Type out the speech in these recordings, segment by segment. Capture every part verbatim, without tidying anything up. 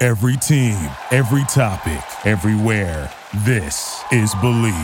Every team, every topic, everywhere. This is Believe.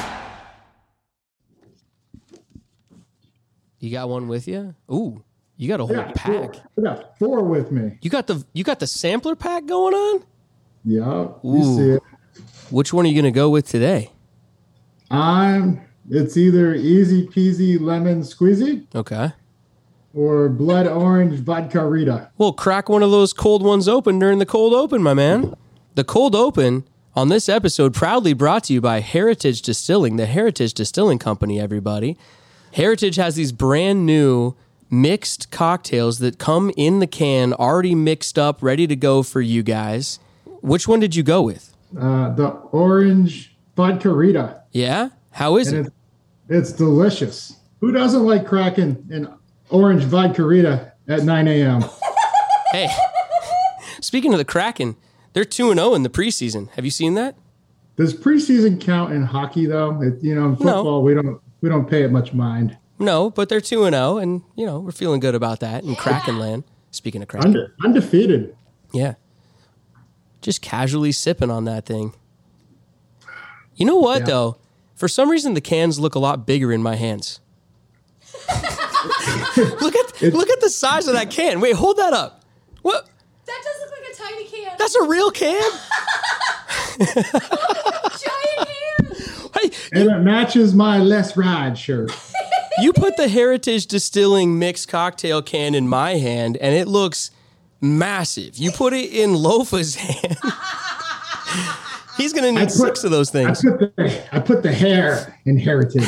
You got one with you? Ooh, you got a whole I pack. Four. I got four with me. You got the you got the sampler pack going on? Yeah, you Ooh. see it. Which one are you going to go with today? I'm. It's either easy peasy lemon squeezy Okay. or blood orange vodka Rita. Well, crack one of those cold ones open during the cold open, my man. The cold open on this episode proudly brought to you by Heritage Distilling, the Heritage Distilling Company, everybody. Heritage has these brand new mixed cocktails that come in the can, already mixed up, ready to go for you guys. Which one did you go with? Uh, the orange vodka Rita. Yeah? How is And it? It's, it's delicious. Who doesn't like cracking an orange vodka Rita at nine a.m.? Hey, speaking of the Kraken, they're two and oh in the preseason. Have you seen that? Does preseason count in hockey though? It, you know, in football No. we don't we don't pay it much mind. No, but they're two and oh, and, you know, we're feeling good about that in Kraken land. Speaking of Kraken. Unde- undefeated. Yeah. Just casually sipping on that thing. You know what, Yeah. though? For some reason, the cans look a lot bigger in my hands. look at look at the size of that can. Wait, hold that up. What? That does look like a tiny can. That's a real can? Giant can. Hey, And it matches my Les Ride shirt. you put the Heritage Distilling mixed cocktail can in my hand, and it looks massive. You put it in Lofa's hand. He's going to need I put- six of those I things. put the I put the hair in heritage,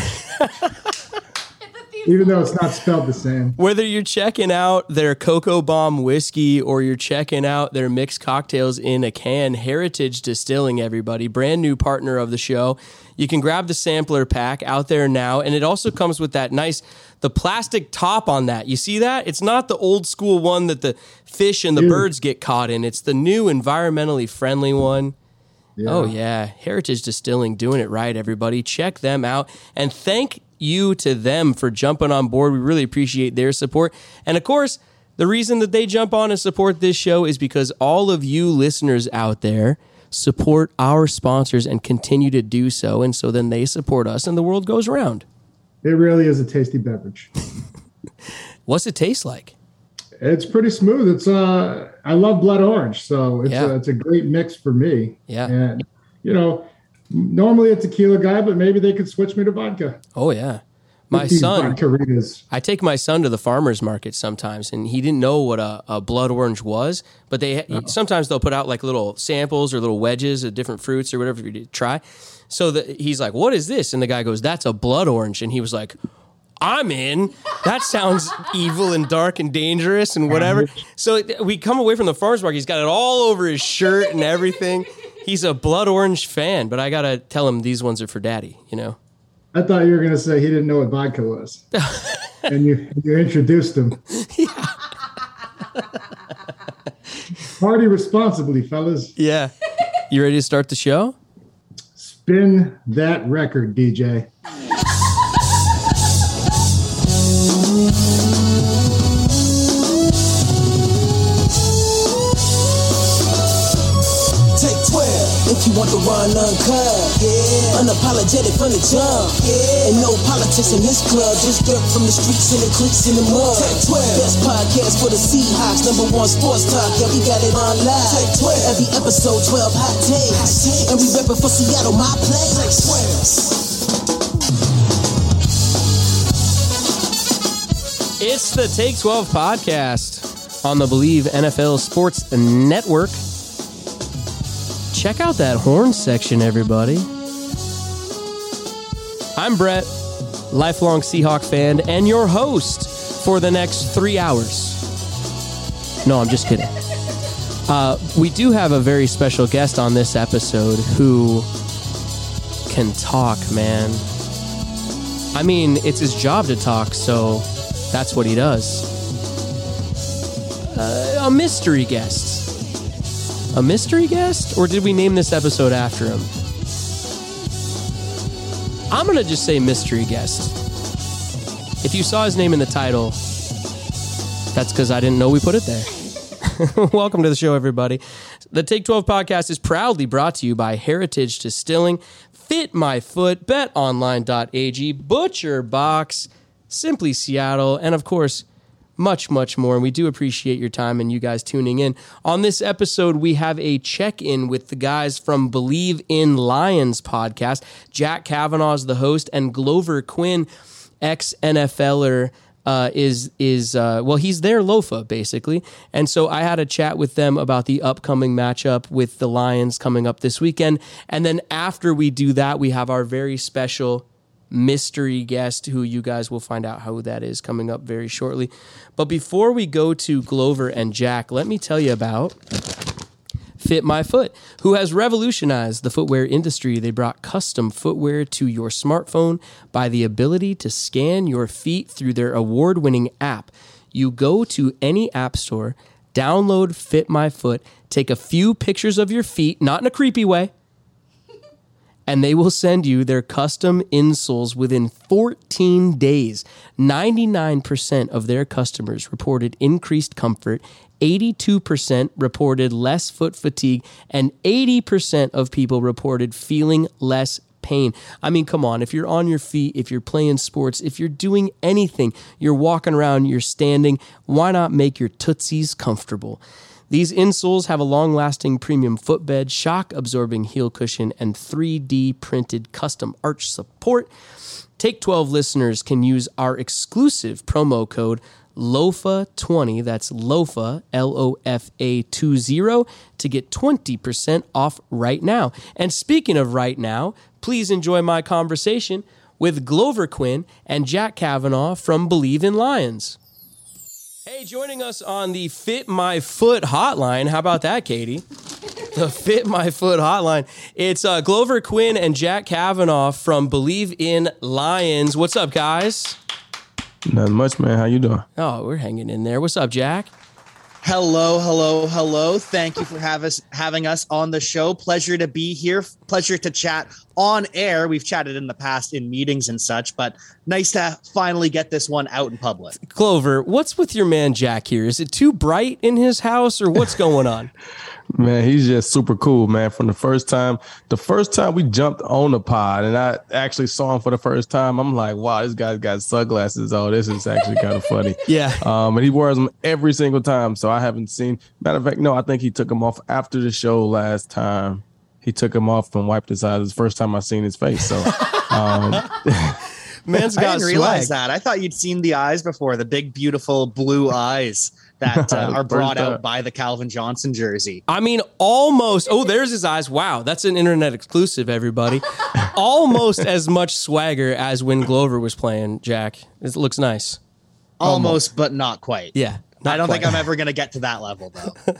even though it's not spelled the same. Whether you're checking out their Cocoa Bomb whiskey or you're checking out their mixed cocktails in a can, Heritage Distilling, everybody, brand new partner of the show. You can grab the sampler pack out there now, and it also comes with that nice, the plastic top on that. You see that? It's not the old school one that the fish and the Dude. birds get caught in. It's the new environmentally friendly one. Yeah. Oh, yeah. Heritage Distilling, doing it right, everybody. Check them out. And thank you to them for jumping on board. We really appreciate their support. And, of course, the reason that they jump on and support this show is because all of you listeners out there support our sponsors and continue to do so. And so then they support us and the world goes round. It really is a tasty beverage. What's it taste like? It's pretty smooth. It's uh, I love blood orange, so it's Yeah. a, it's a great mix for me. Yeah. And you know, normally a tequila guy, but maybe they could switch me to vodka. Oh, yeah. My These son... vodka Ritas. I take my son to the farmer's market sometimes, and he didn't know what a, a blood orange was, but they sometimes they'll put out like little samples or little wedges of different fruits or whatever you to try. So that he's like, "What is this?" And the guy goes, "That's a blood orange." And he was like, "I'm in. That sounds evil and dark and dangerous and whatever." So we come away from the farmer's market. He's got it all over his shirt and everything. He's a blood orange fan, but I gotta tell him these ones are for daddy, you know. I thought you were going to say he didn't know what vodka was, and you you introduced him. Party responsibly, fellas. Yeah. You ready to start the show? Spin that record, D J. Take twelve if you want the run uncut. Yeah. Unapologetic from the jump. Yeah. And no politics in this club. Just dirt from the streets and the creeks in the mud. Take twelve. Best podcast for the Seahawks. Number one sports talk. Yeah, we got it on live. Take twelve. Every episode, twelve hot takes. And we reppin' for Seattle, my place. Take twelve. It's the Take twelve podcast on the Believe N F L Sports Network. Check out that horn section, everybody. I'm Brett, lifelong Seahawk fan, and your host for the next three hours. No, I'm just kidding. Uh, we do have a very special guest on this episode who can talk, man. I mean, it's his job to talk, so that's what he does. Uh, a mystery guest. A mystery guest? Or did we name this episode after him? I'm going to just say mystery guest. If you saw his name in the title, that's because I didn't know we put it there. Welcome to the show, everybody. The Take twelve podcast is proudly brought to you by Heritage Distilling, Fit My Foot, bet online dot a g, Butcher Box, Simply Seattle, and of course, much, much more. And we do appreciate your time and you guys tuning in. On this episode, we have a check-in with the guys from Believe in Lions podcast. Jack Kavanaugh is the host, and Glover Quinn, ex-NFLer, uh, is, is uh, well, he's their Lofa, basically. And so I had a chat with them about the upcoming matchup with the Lions coming up this weekend. And then after we do that, we have our very special mystery guest who you guys will find out who that is coming up very shortly. But before we go to Glover and Jack, let me tell you about Fit My Foot, who has revolutionized the footwear industry. They brought custom footwear to your smartphone by the ability to scan your feet through their award-winning app. You go to any app store, download Fit My Foot, take a few pictures of your feet, not in a creepy way, and they will send you their custom insoles within fourteen days. ninety-nine percent of their customers reported increased comfort, eighty-two percent reported less foot fatigue, and eighty percent of people reported feeling less pain. I mean, come on, if you're on your feet, if you're playing sports, if you're doing anything, you're walking around, you're standing, why not make your tootsies comfortable? These insoles have a long-lasting premium footbed, shock-absorbing heel cushion, and three D printed custom arch support. Take twelve listeners can use our exclusive promo code L O F A twenty, that's LOFA, L O F A twenty, to get twenty percent off right now. And speaking of right now, please enjoy my conversation with Glover Quinn and Jack Kavanaugh from Believe in Lions. Hey, joining us on the Fit My Foot hotline. How about that, Katie? The Fit My Foot hotline. It's uh, Glover Quinn and Jack Kavanaugh from Believe in Lions. What's up, guys? Nothing much, man. How you doing? Oh, we're hanging in there. What's up, Jack? Hello, hello, hello. Thank you for have us, having us on the show. Pleasure to be here. Pleasure to chat on air. We've chatted in the past in meetings and such, but nice to finally get this one out in public. Glover, what's with your man Jack here? Is it too bright in his house or what's going on? Man, he's just super cool, man. From the first time, the first time we jumped on the pod and I actually saw him for the first time, I'm like, wow, this guy's got sunglasses. Oh, this is actually kind of funny. Yeah. Um, and he wears them every single time. So I haven't seen, matter of fact, no, I think he took them off after the show last time. He took them off and wiped his eyes. It's the first time I seen his face. So, um, man's got I didn't realize swag. that. I thought you'd seen the eyes before, the big, beautiful blue eyes that uh, are brought out by the Calvin Johnson jersey. I mean, almost. Oh, there's his eyes. Wow, that's an internet exclusive, everybody. Almost as much swagger as when Glover was playing, Jack. It looks nice. Almost, Almost. But not quite. Yeah. I don't quite. think I'm ever going to get to that level, though.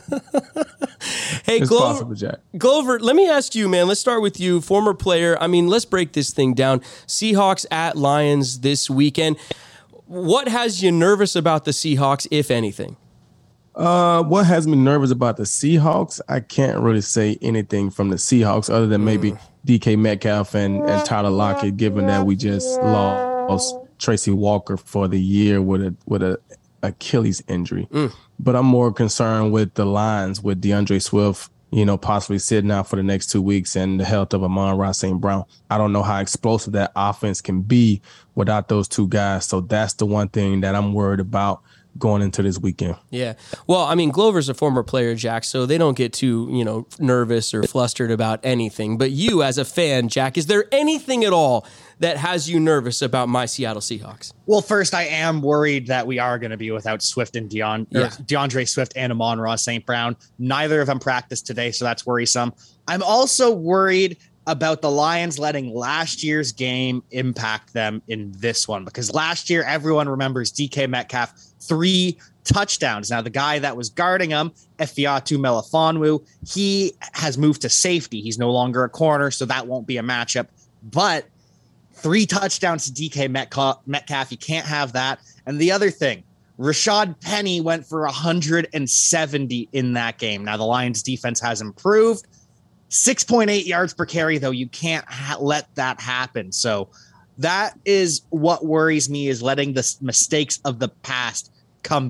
Hey, it's Glover, possible, Jack. Glover, let me ask you, man. Let's start with you, former player. I mean, let's break this thing down. Seahawks at Lions this weekend. What has you nervous about the Seahawks, if anything? Uh, what has me nervous about the Seahawks? I can't really say anything from the Seahawks other than maybe mm. D K Metcalf and, and Tyler Lockett, given that we just lost Tracy Walker for the year with a with a Achilles injury. Mm. But I'm more concerned with the Lions, with DeAndre Swift, you know, possibly sitting out for the next two weeks and the health of Amon-Ra Saint Brown. I don't know how explosive that offense can be without those two guys. So that's the one thing that I'm worried about going into this weekend. Yeah. Well, I mean, Glover's a former player, Jack, so they don't get too, you know, nervous or flustered about anything. But you as a fan, Jack, is there anything at all that has you nervous about my Seattle Seahawks? Well, first, I am worried that we are going to be without Swift and Deon, yeah. DeAndre Swift and Amon-Ra Saint Brown. Neither of them practiced today, so that's worrisome. I'm also worried about the Lions letting last year's game impact them in this one, because last year everyone remembers D K Metcalf, three touchdowns. Now, the guy that was guarding him, Efiatu Melifonwu, he has moved to safety. He's no longer a corner, so that won't be a matchup. But three touchdowns to D K Metcalf, Metcalf, you can't have that. And the other thing, Rashad Penny went for one hundred seventy in that game. Now, the Lions defense has improved. six point eight yards per carry, though. You can't ha- let that happen. So that is what worries me, is letting the mistakes of the past come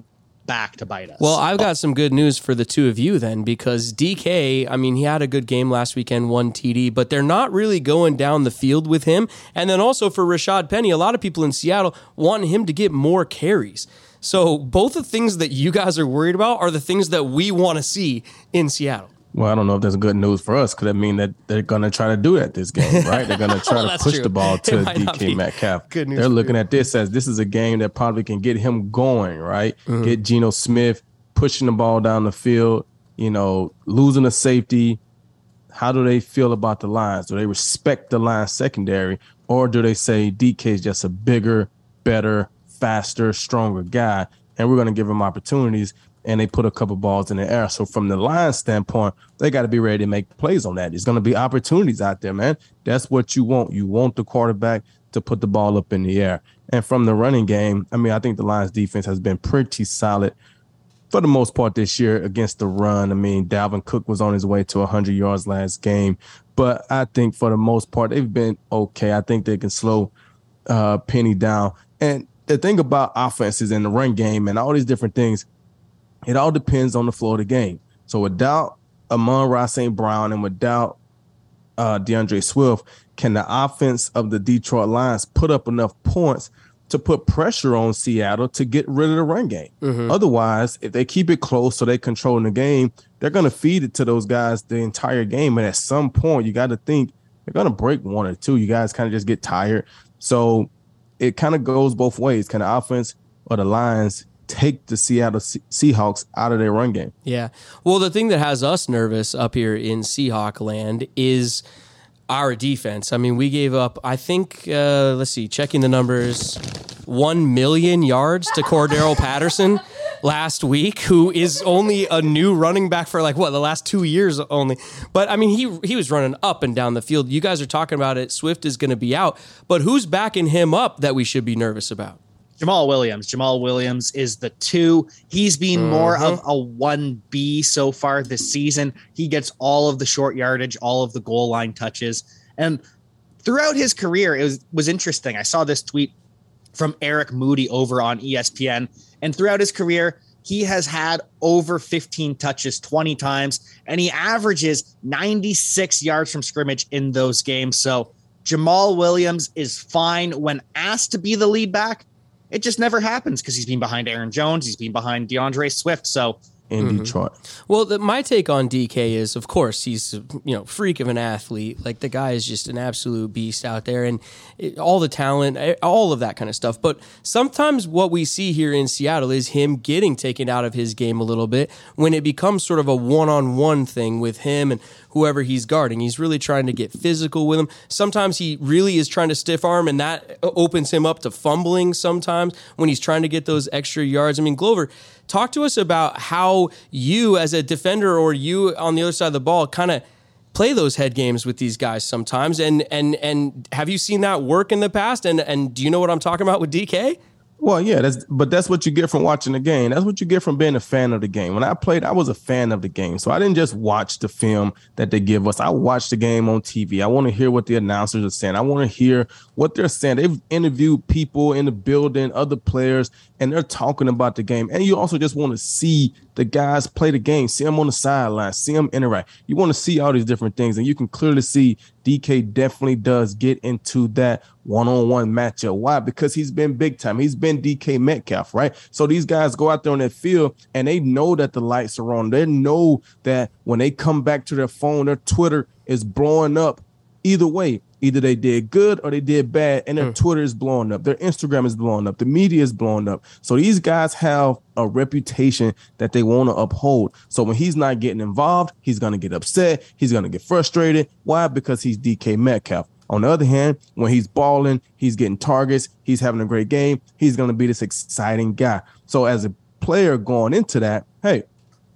back to bite us. Well, I've got some good news for the two of you then, because D K, I mean, he had a good game last weekend, one T D, but they're not really going down the field with him. And then also for Rashad Penny, a lot of people in Seattle want him to get more carries. So both the things that you guys are worried about are the things that we want to see in Seattle. Well, I don't know if that's good news for us. Could that mean that they're going to try to do that this game, right? They're going to try well, to push true. the ball to D D K K Metcalf. Good news they're looking you. at this as this is a game that probably can get him going, right? Mm-hmm. Get Geno Smith pushing the ball down the field, you know, losing a safety. How do they feel about the Lions? Do they respect the Lions secondary, or do they say D K is just a bigger, better, faster, stronger guy, and we're going to give him opportunities? And they put a couple balls in the air. So from the Lions standpoint, they got to be ready to make plays on that. There's going to be opportunities out there, man. That's what you want. You want the quarterback to put the ball up in the air. And from the running game, I mean, I think the Lions defense has been pretty solid for the most part this year against the run. I mean, Dalvin Cook was on his way to one hundred yards last game. But I think for the most part, they've been okay. I think they can slow uh, Penny down. And the thing about offenses and the run game and all these different things, it all depends on the flow of the game. So without Amon-Ra Saint Brown and without uh, DeAndre Swift, can the offense of the Detroit Lions put up enough points to put pressure on Seattle to get rid of the run game? Mm-hmm. Otherwise, if they keep it close so they control the game, they're going to feed it to those guys the entire game. And at some point, you got to think they're going to break one or two. You guys kind of just get tired. So it kind of goes both ways. Can the offense or the Lions take the Seattle Seahawks out of their run game? Yeah. Well, the thing that has us nervous up here in Seahawk land is our defense. I mean, we gave up, I think, uh, let's see, checking the numbers, one million yards to Cordero Patterson last week, who is only a new running back for like, what, the last two years only. But, I mean, he he was running up and down the field. You guys are talking about it. Swift is going to be out. But who's backing him up that we should be nervous about? Jamal Williams. Jamal Williams is the two. He's been mm-hmm. more of a one B so far this season. He gets all of the short yardage, all of the goal line touches. And throughout his career, it was, was interesting. I saw this tweet from Eric Moody over on E S P N. And throughout his career, he has had over fifteen touches twenty times, and he averages ninety-six yards from scrimmage in those games. So Jamal Williams is fine when asked to be the lead back. It just never happens because he's been behind Aaron Jones. He's been behind DeAndre Swift. So in mm-hmm. Detroit. Well, the, my take on D K is, of course, he's a, you know, freak of an athlete. Like, the guy is just an absolute beast out there, and it, all the talent, all of that kind of stuff. But sometimes what we see here in Seattle is him getting taken out of his game a little bit when it becomes sort of a one-on-one thing with him and whoever he's guarding. He's really trying to get physical with him. Sometimes he really is trying to stiff arm, and that opens him up to fumbling sometimes when he's trying to get those extra yards. I mean, Glover, talk to us about how you as a defender or you on the other side of the ball kind of play those head games with these guys sometimes. And and and have you seen that work in the past? And and do you know what I'm talking about with D K? Well, yeah, that's but that's what you get from watching the game. That's what you get from being a fan of the game. When I played, I was a fan of the game. So I didn't just watch the film that they give us. I watched the game on T V. I want to hear what the announcers are saying. I want to hear what they're saying. They've interviewed people in the building, other players, and they're talking about the game. And you also just want to see the guys play the game, see them on the sideline, see them interact. You want to see all these different things, and you can clearly see D K definitely does get into that one-on-one matchup. Why? Because he's been big time. He's been D K Metcalf, right? So these guys go out there on that field, and they know that the lights are on. They know that when they come back to their phone, their Twitter is blowing up. Either way, either they did good or they did bad, and their mm. Twitter is blowing up. Their Instagram is blowing up. The media is blowing up. So these guys have a reputation that they want to uphold. So when he's not getting involved, he's going to get upset. He's going to get frustrated. Why? Because he's D K Metcalf. On the other hand, when he's balling, he's getting targets, he's having a great game, he's going to be this exciting guy. So as a player going into that, hey,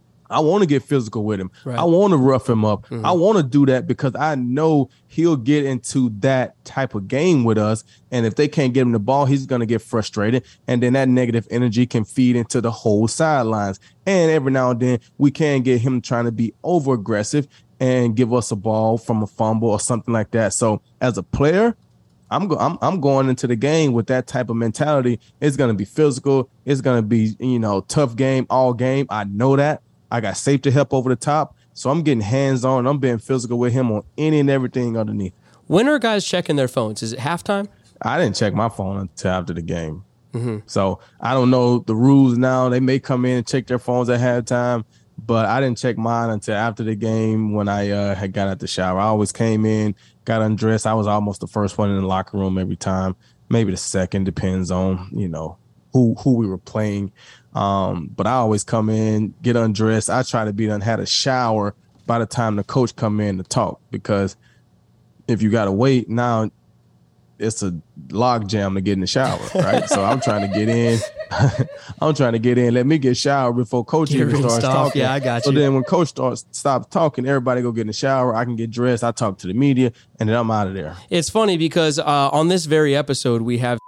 I want to get physical with him. Right. I want to rough him up. Mm-hmm. I want to do that because I know he'll get into that type of game with us. And if they can't get him the ball, he's going to get frustrated. And then that negative energy can feed into the whole sidelines. And every now and then we can get him trying to be over aggressive and give us a ball from a fumble or something like that. So as a player, I'm go I'm I'm going into the game with that type of mentality. It's gonna be physical. It's gonna be, you know, tough game all game. I know that. I got safety help over the top, so I'm getting hands on. I'm being physical with him on any and everything underneath. When are guys checking their phones? Is it halftime? I didn't check my phone until after the game, mm-hmm. so I don't know the rules now. They may come in and check their phones at halftime, but I didn't check mine until after the game when I uh, had got out the shower. I always came in, got undressed. I was almost the first one in the locker room every time, maybe the second, depends on, you know, who who we were playing. Um, but I always come in, get undressed. I try to be done, had a shower by the time the coach come in to talk, because if you got to wait, now it's a log jam to get in the shower, right? So I'm trying to get in. I'm trying to get in. Let me get showered before coach Get even starts rinsed off. talking. Yeah, I got so you. So then when coach starts stops talking, everybody go get in the shower. I can get dressed. I talk to the media, and then I'm out of there. It's funny because uh, on this very episode, we have,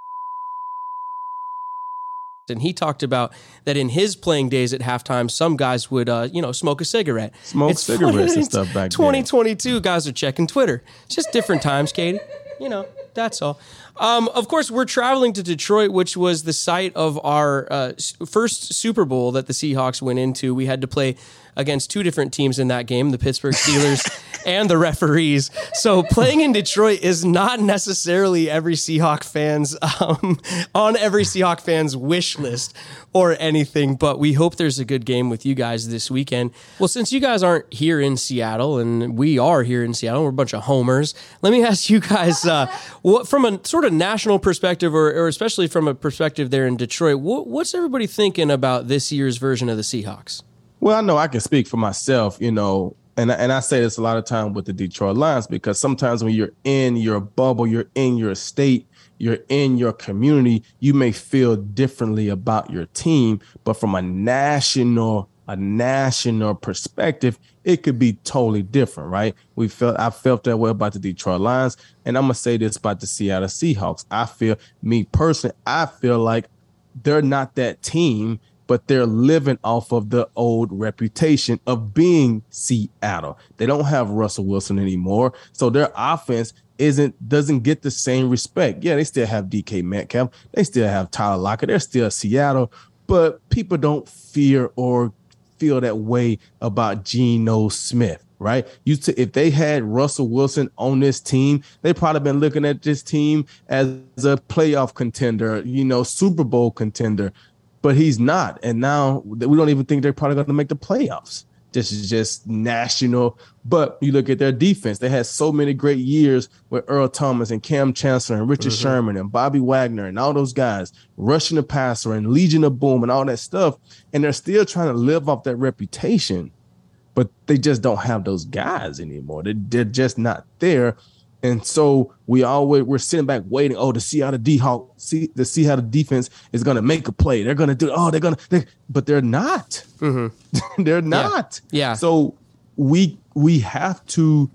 and he talked about that in his playing days at halftime, some guys would, uh, you know, smoke a cigarette. Smoke It's cigarettes funny, and stuff back then. twenty twenty-two, guys are checking Twitter. It's just different times, Katie. You know, that's all. Um, of course, we're traveling to Detroit, which was the site of our uh, first Super Bowl that the Seahawks went into. We had to play against two different teams in that game, the Pittsburgh Steelers and the referees. So playing in Detroit is not necessarily every Seahawk fan's um, on every Seahawk fan's wish list or anything, but we hope there's a good game with you guys this weekend. Well, since you guys aren't here in Seattle and we are here in Seattle, we're a bunch of homers. Let me ask you guys, uh, what, from a sort of national perspective, or, or especially from a perspective there in Detroit, what, what's everybody thinking about this year's version of the Seahawks? Well, I know I can speak for myself, you know, and, and I say this a lot of time with the Detroit Lions, because sometimes when you're in your bubble, you're in your state, you're in your community, you may feel differently about your team. But from a national, a national perspective, it could be totally different, right? We felt I felt that way about the Detroit Lions. And I'm going to say this about the Seattle Seahawks. I feel, me personally, I feel like they're not that team, but they're living off of the old reputation of being Seattle. They don't have Russell Wilson anymore, so their offense isn't doesn't get the same respect. Yeah, they still have D K Metcalf. They still have Tyler Lockett. They're still Seattle, but people don't fear or feel that way about Geno Smith, right? You t- if they had Russell Wilson on this team, they probably been looking at this team as a playoff contender, you know, Super Bowl contender. But he's not. And now we don't even think they're probably going to make the playoffs. This is just national. But you look at their defense. They had so many great years with Earl Thomas and Cam Chancellor and Richard mm-hmm. Sherman and Bobby Wagner and all those guys rushing the passer and Legion of Boom and all that stuff. And they're still trying to live off that reputation. But they just don't have those guys anymore. They're, they're just not there. And so we always we're sitting back waiting. Oh, to see how the D-Hawk, see to see how the defense is going to make a play. They're going to do. Oh, they're going to. But they're not. Mm-hmm. They're not. Yeah. yeah. So we we have to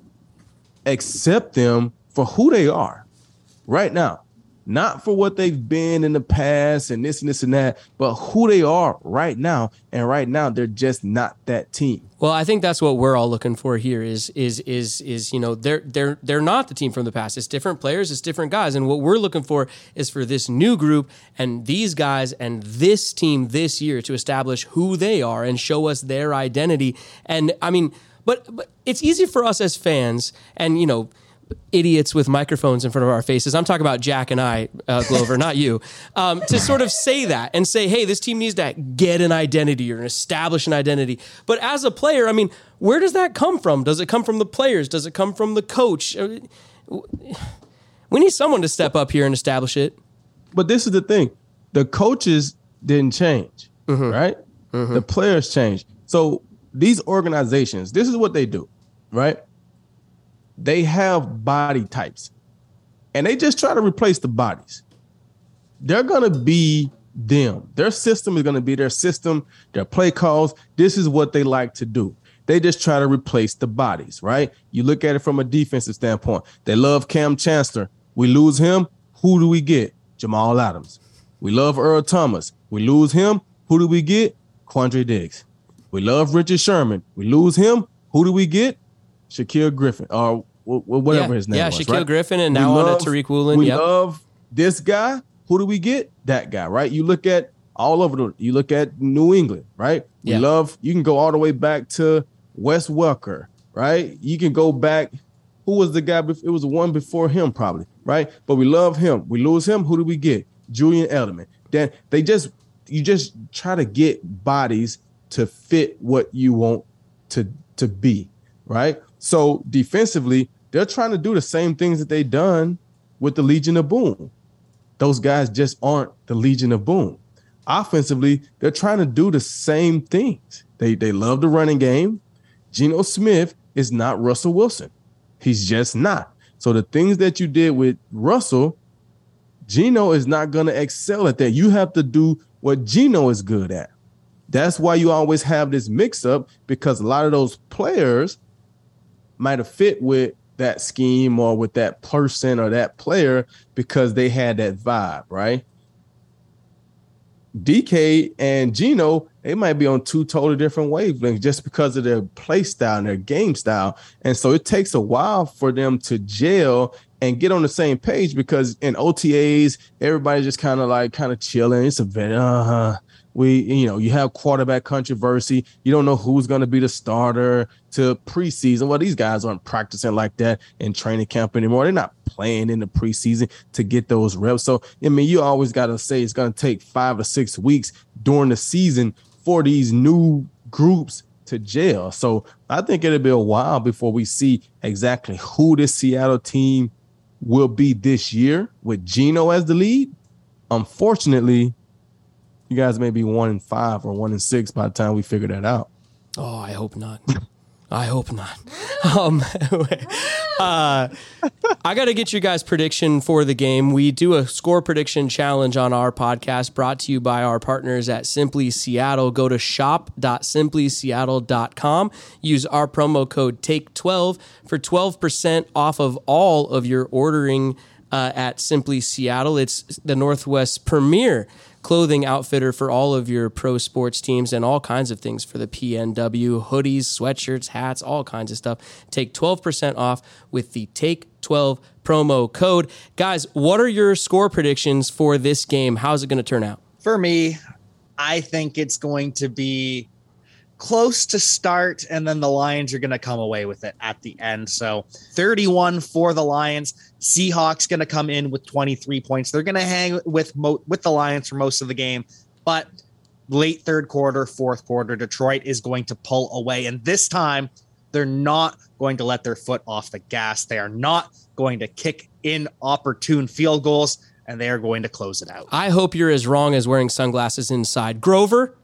accept them for who they are right now, not for what they've been in the past and this and this and that, but who they are right now. And right now, they're just not that team. Well, I think that's what we're all looking for here is, is, is, is, you know, they're, they're, they're not the team from the past. It's different players. It's different guys. And what we're looking for is for this new group and these guys and this team this year to establish who they are and show us their identity. And I mean, but, but it's easy for us as fans and, you know, idiots with microphones in front of our faces. I'm talking about Jack and I, uh, Glover, not you, um, to sort of say that and say, hey, this team needs to get an identity or establish an identity. But as a player, I mean, where does that come from? Does it come from the players? Does it come from the coach? We need someone to step up here and establish it. But this is the thing. The coaches didn't change, mm-hmm. right? Mm-hmm. The players changed. So these organizations, this is what they do, right? They have body types and they just try to replace the bodies. They're going to be them. Their system is going to be their system, their play calls. This is what they like to do. They just try to replace the bodies, right? You look at it from a defensive standpoint. They love Cam Chancellor. We lose him. Who do we get? Jamal Adams. We love Earl Thomas. We lose him. Who do we get? Quandre Diggs. We love Richard Sherman. We lose him. Who do we get? Shaquille Griffin, or whatever yeah. his name yeah, was. Yeah, Shaquille right? Griffin, and We now on love- to Tariq Woolen. We yep. love this guy. Who do we get? That guy, right? You look at all over the, you look at New England, right? We Yeah. love, you can go all the way back to Wes Welker, right? You can go back, who was the guy? bef- It was the one before him, probably, right? But we love him. We lose him. Who do we get? Julian Edelman. Then they just, you just try to get bodies to fit what you want to, to be, right? So defensively, they're trying to do the same things that they done with the Legion of Boom. Those guys just aren't the Legion of Boom. Offensively, they're trying to do the same things. They they love the running game. Geno Smith is not Russell Wilson. He's just not. So the things that you did with Russell, Geno is not going to excel at that. You have to do what Geno is good at. That's why you always have this mix-up, because a lot of those players might have fit with that scheme or with that person or that player because they had that vibe, right? D K and Geno, they might be on two totally different wavelengths just because of their play style and their game style. And so it takes a while for them to gel and get on the same page, because in O T As, everybody's just kind of like kind of chilling. It's a bit, uh-huh. We, you know, you have quarterback controversy. You don't know who's going to be the starter to preseason. Well, these guys aren't practicing like that in training camp anymore. They're not playing in the preseason to get those reps. So, I mean, you always got to say it's going to take five or six weeks during the season for these new groups to gel. So I think it'll be a while before we see exactly who this Seattle team will be this year with Geno as the lead. Unfortunately, you guys may be one in five or one in six by the time we figure that out. Oh, I hope not. I hope not. Um, uh, I got to get you guys' prediction for the game. We do a score prediction challenge on our podcast, brought to you by our partners at Simply Seattle. Go to shop dot simply seattle dot com. Use our promo code take twelve for twelve percent off of all of your ordering uh, at Simply Seattle. It's the Northwest's premier clothing outfitter for all of your pro sports teams and all kinds of things for the P N W, hoodies, sweatshirts, hats, all kinds of stuff. Take twelve percent off with the Take twelve promo code. Guys, what are your score predictions for this game? How's it going to turn out? For me, I think it's going to be close to start, and then the Lions are going to come away with it at the end. So thirty-one for the Lions. Seahawks going to come in with twenty-three points. They're going to hang with mo- with the Lions for most of the game, but late third quarter, fourth quarter, Detroit is going to pull away. And this time, they're not going to let their foot off the gas. They are not going to kick in opportune field goals, and they are going to close it out. I hope you're as wrong as wearing sunglasses inside. Grover?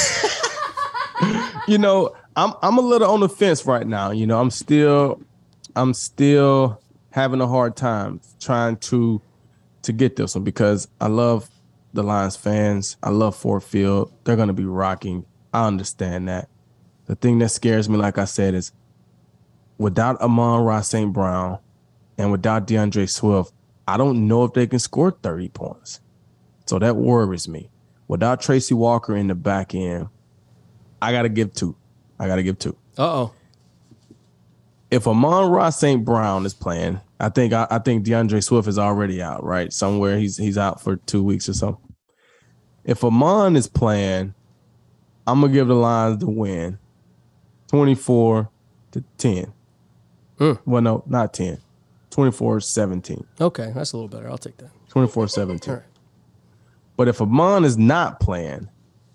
You know, I'm I'm a little on the fence right now. You know, I'm still I'm still having a hard time trying to to get this one, because I love the Lions fans. I love Ford Field. They're going to be rocking. I understand that. The thing that scares me, like I said, is without Amon-Ra Saint Brown and without DeAndre Swift, I don't know if they can score thirty points. So that worries me. Without Tracy Walker in the back end, I got to give two. I got to give two. Uh-oh. If Amon-Ra Saint Brown is playing, I think I, I think DeAndre Swift is already out, right? Somewhere he's he's out for two weeks or so. If Amon is playing, I'm gonna give the Lions the win, twenty-four to ten. Mm. Well, no, not ten. twenty-four seventeen. Okay, that's a little better. I'll take that. twenty-four seventeen. All right. But if Amon is not playing,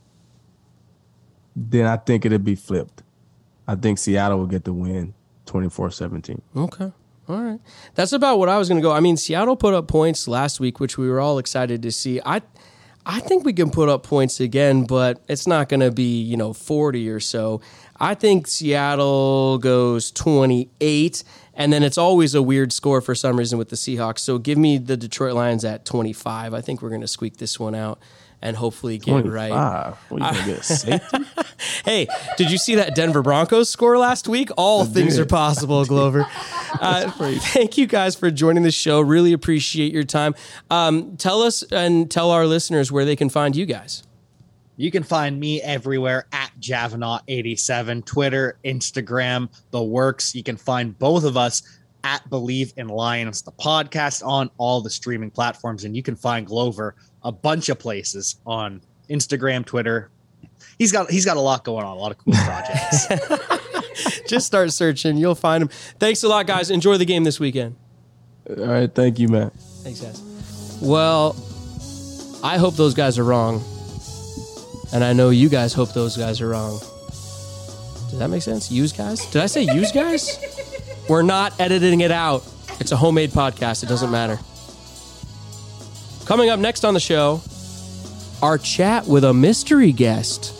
then I think it'll be flipped. I think Seattle will get the win, twenty-four seventeen. Okay. All right. That's about what I was going to go. I mean, Seattle put up points last week, which we were all excited to see. I I think we can put up points again, but it's not going to be, you know, forty or so. I think Seattle goes twenty-eight, and then it's always a weird score for some reason with the Seahawks. So give me the Detroit Lions at twenty-five. I think we're going to squeak this one out and hopefully get it right. What, are you going to get a safety? Hey, did you see that Denver Broncos score last week? All things are possible, Glover. Uh, thank you guys for joining the show. Really appreciate your time. Um, tell us and tell our listeners where they can find you guys. You can find me everywhere at Javanaugh eighty-seven, Twitter, Instagram, the works. You can find both of us at Believe in Lions, the podcast on all the streaming platforms. And you can find Glover a bunch of places on Instagram, Twitter. He's got he's got a lot going on, a lot of cool projects. Just start searching. You'll find him. Thanks a lot, guys. Enjoy the game this weekend. All right. Thank you, Matt. Thanks, guys. Well, I hope those guys are wrong. And I know you guys hope those guys are wrong. Does that make sense? Use guys? Did I say use guys? We're not editing it out. It's a homemade podcast. It doesn't matter. Coming up next on the show, our chat with a mystery guest.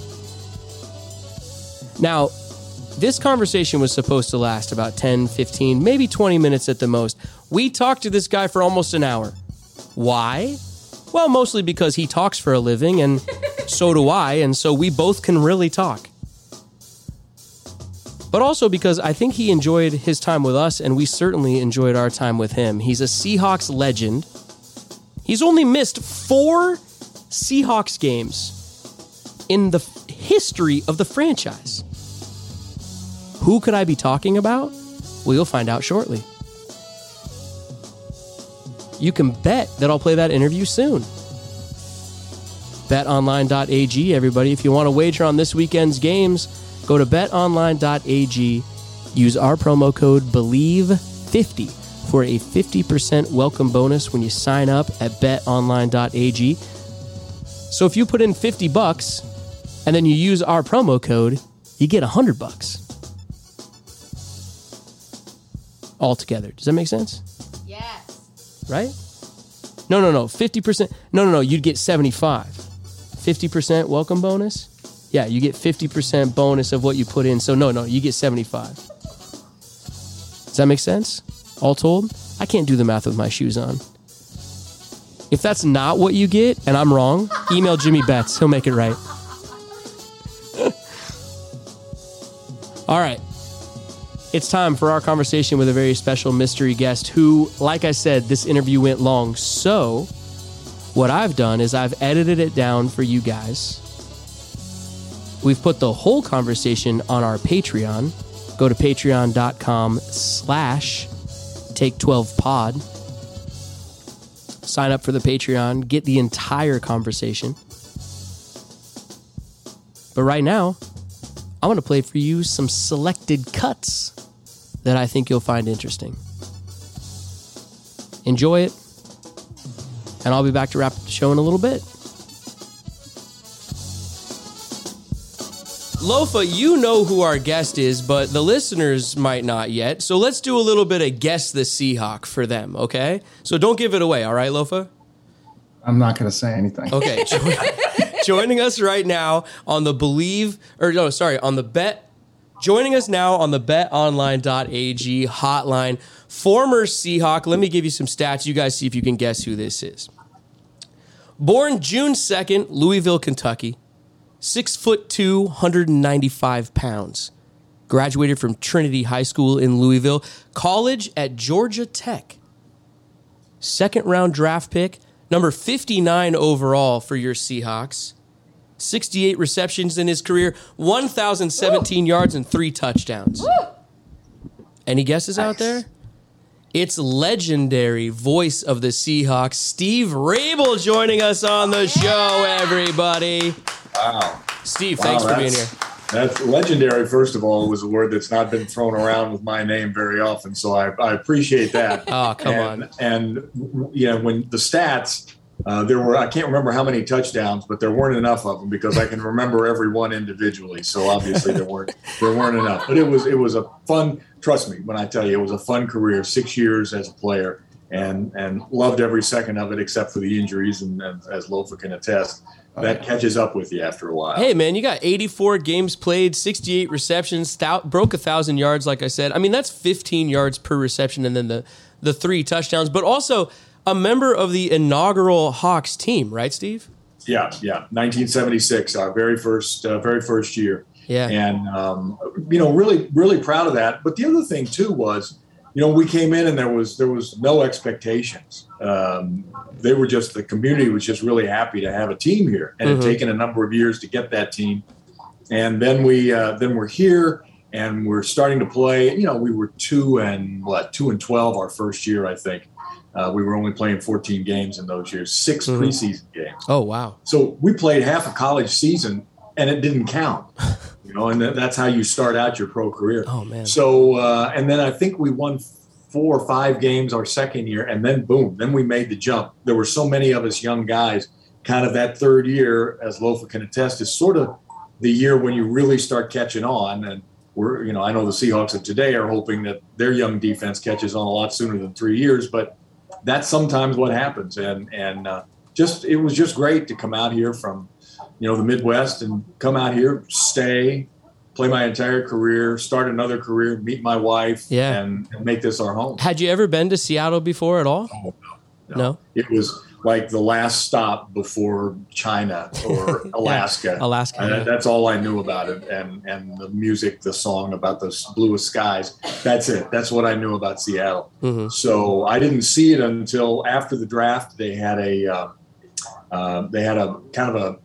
Now, this conversation was supposed to last about ten, fifteen, maybe twenty minutes at the most. We talked to this guy for almost an hour. Why? Well, mostly because he talks for a living, and so do I, and so we both can really talk. But also because I think he enjoyed his time with us, and we certainly enjoyed our time with him. He's a Seahawks legend. He's only missed four Seahawks games in the f- history of the franchise. Who could I be talking about? Well, you'll find out shortly. You can bet that I'll play that interview soon. bet online dot a g, everybody. If you want to wager on this weekend's games, go to bet online dot a g. Use our promo code believe fifty for a fifty percent welcome bonus when you sign up at bet online dot a g. So if you put in fifty bucks and then you use our promo code, you get one hundred bucks. All together. Does that make sense? Yes. Right? No, no, no. fifty percent. No, no, no. You'd get seventy-five. fifty percent welcome bonus? Yeah, you get fifty percent bonus of what you put in. So no, no, you get seventy-five. Does that make sense? All told? I can't do the math with my shoes on. If that's not what you get and I'm wrong, email Jimmy Betts. He'll make it right. All right. It's time for our conversation with a very special mystery guest who, like I said, this interview went long. So what I've done is I've edited it down for you guys. We've put the whole conversation on our Patreon. Go to patreon.com slash take 12 pod. Sign up for the Patreon. Get the entire conversation. But right now, I'm going to play for you some selected cuts that I think you'll find interesting. Enjoy it, and I'll be back to wrap up the show in a little bit. Lofa, you know who our guest is, but the listeners might not yet. So let's do a little bit of Guess the Seahawk for them, okay? So don't give it away, all right, Lofa? I'm not going to say anything. Okay. Joining us right now on the Believe, or no, sorry, on the Bet, joining us now on the bet online dot a g hotline, former Seahawk. Let me give you some stats. You guys see if you can guess who this is. Born June second, Louisville, Kentucky. Six foot two, one hundred ninety-five pounds. Graduated from Trinity High School in Louisville. College at Georgia Tech. Second round draft pick. Number fifty-nine overall for your Seahawks. sixty-eight receptions in his career. one thousand seventeen Woo! Yards and three touchdowns. Woo! Any guesses nice. Out there? It's legendary voice of the Seahawks, Steve Rabel, joining us on the show, everybody. Wow. Steve, wow, thanks for being here. That's legendary, first of all. It was a word that's not been thrown around with my name very often, so I, I appreciate that. Oh, come and, on. And, you know, when the stats, uh, there were, I can't remember how many touchdowns, but there weren't enough of them because I can remember every one individually. So obviously there weren't, there weren't enough. But it was, it was a fun, trust me when I tell you, it was a fun career, six years as a player, and, and loved every second of it except for the injuries. And, and as Lofa can attest, that catches up with you after a while. Hey, man, you got eighty-four games played, sixty-eight receptions, stout, broke one thousand yards, like I said. I mean, that's fifteen yards per reception and then the, the three touchdowns. But also a member of the inaugural Hawks team, right, Steve? Yeah, yeah. nineteen seventy-six, our very first uh, very first year. Yeah. And, um, you know, really, really proud of that. But the other thing, too, was, you know, we came in and there was there was no expectations. Um, they were just, the community was just really happy to have a team here, and mm-hmm. it had taken a number of years to get that team. And then we uh, then we're here, and we're starting to play. You know, we were two and what, two and twelve our first year, I think. Uh, we were only playing fourteen games in those years, six mm-hmm. preseason games. Oh, wow. So we played half a college season, and it didn't count. You know, and th- that's how you start out your pro career. Oh, man. So, uh, and then I think we won four or five games our second year, and then boom, then we made the jump. There were so many of us young guys, kind of that third year, as Lofa can attest, is sort of the year when you really start catching on. And we're, you know, I know the Seahawks of today are hoping that their young defense catches on a lot sooner than three years, but that's sometimes what happens. And, and uh, just, it was just great to come out here from, you know, the Midwest and come out here, stay, play my entire career, start another career, meet my wife, yeah. and, and make this our home. Had you ever been to Seattle before at all? Oh, no, no. No? It was like the last stop before China or Alaska. yeah, Alaska. Uh, yeah. That's all I knew about it. And, and the music, the song about the bluest skies. That's it. That's what I knew about Seattle. Mm-hmm. So I didn't see it until after the draft. They had a, uh, uh, they had a kind of a,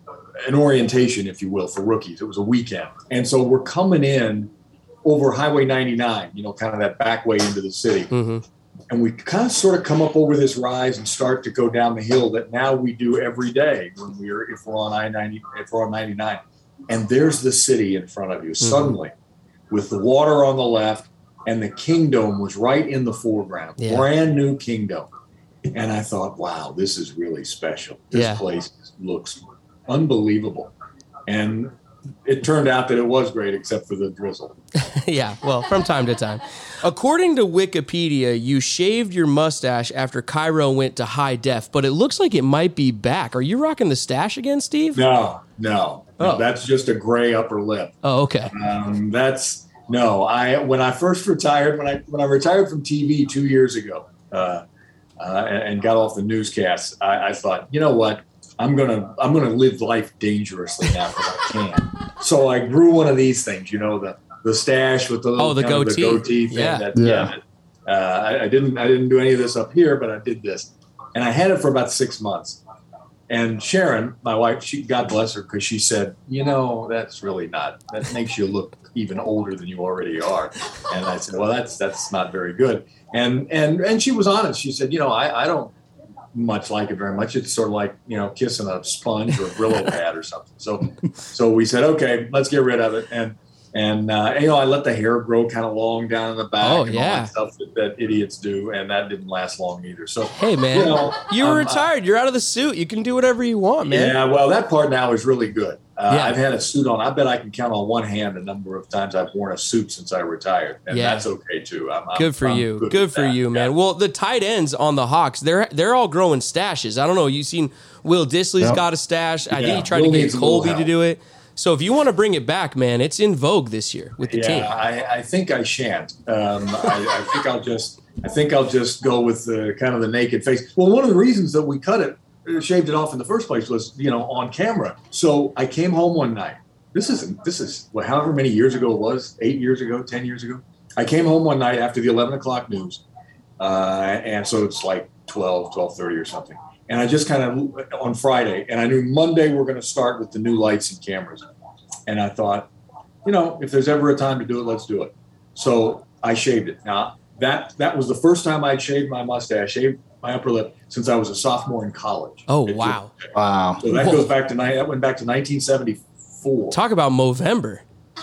an orientation, if you will, for rookies. It was a weekend. And so we're coming in over Highway ninety-nine, you know, kind of that back way into the city. Mm-hmm. And we kind of sort of come up over this rise and start to go down the hill that now we do every day when we're, if we're on I ninety, if we're on ninety-nine. And there's the city in front of you mm-hmm. suddenly with the water on the left, and the Kingdome was right in the foreground, yeah. brand new Kingdome. And I thought, wow, this is really special. This yeah. place looks unbelievable. And it turned out that it was great, except for the drizzle. yeah, well, from time to time. According to Wikipedia, you shaved your mustache after Cairo went to high def, but it looks like it might be back. Are you rocking the stash again, Steve? No, no. Oh. no that's just a gray upper lip. Oh, okay. Um, that's no. I when I first retired, when I when I retired from T V two years ago, uh, uh, and, and got off the newscasts, I, I thought, you know what? I'm gonna I'm gonna live life dangerously now because I can. So I grew one of these things, you know, the the stash with the little oh the goatee, the goatee thing. Yeah, that, yeah. Uh, I, I didn't I didn't do any of this up here, but I did this, and I had it for about six months. And Sharon, my wife, she God bless her, because she said, you know, that's really not. That makes you look even older than you already are. And I said, well, that's that's not very good. And and and she was honest. She said, you know, I I don't much like it very much. It's sort of like, you know, kissing a sponge or a Brillo pad or something. So, so we said, okay, let's get rid of it. And, and, uh, and, you know, I let the hair grow kind of long down in the back oh, and yeah. all that stuff that, that idiots do. And that didn't last long either. So, hey man, you know, you were um, retired. You're out of the suit. You can do whatever you want, man. Yeah. Well, that part now is really good. Uh, Yeah. I've had a suit on. I bet I can count on one hand the number of times I've worn a suit since I retired, and Yeah. that's okay too. I'm, I'm, Good for I'm you. Good, Good with for that. you, man. Yeah. Well, the tight ends on the Hawks, they're they're all growing stashes. I don't know. You seen Will Dissly's Yep. got a stash. I Yeah, think he tried Will to get needs a little Colby to help. do it. So if you want to bring it back, man, it's in vogue this year with the yeah, team. I, I think I shan't. Um, I, I think I'll just. I think I'll just go with the kind of the naked face. Well, one of the reasons that we cut it, shaved it off in the first place, was you know on camera. So I came home one night. This isn't. This is what, however many years ago it was. Eight years ago, ten years ago. I came home one night after the eleven o'clock news, uh, and so it's like twelve, twelve thirty or something. And I just kind of on Friday, and I knew Monday we're going to start with the new lights and cameras. And I thought, you know, if there's ever a time to do it, let's do it. So I shaved it. Now that that was the first time I'd shaved my mustache, shaved my upper lip since I was a sophomore in college. Oh, It wow. just- Wow. so that goes back to ni- that went back to nineteen seventy-four. Talk about Movember.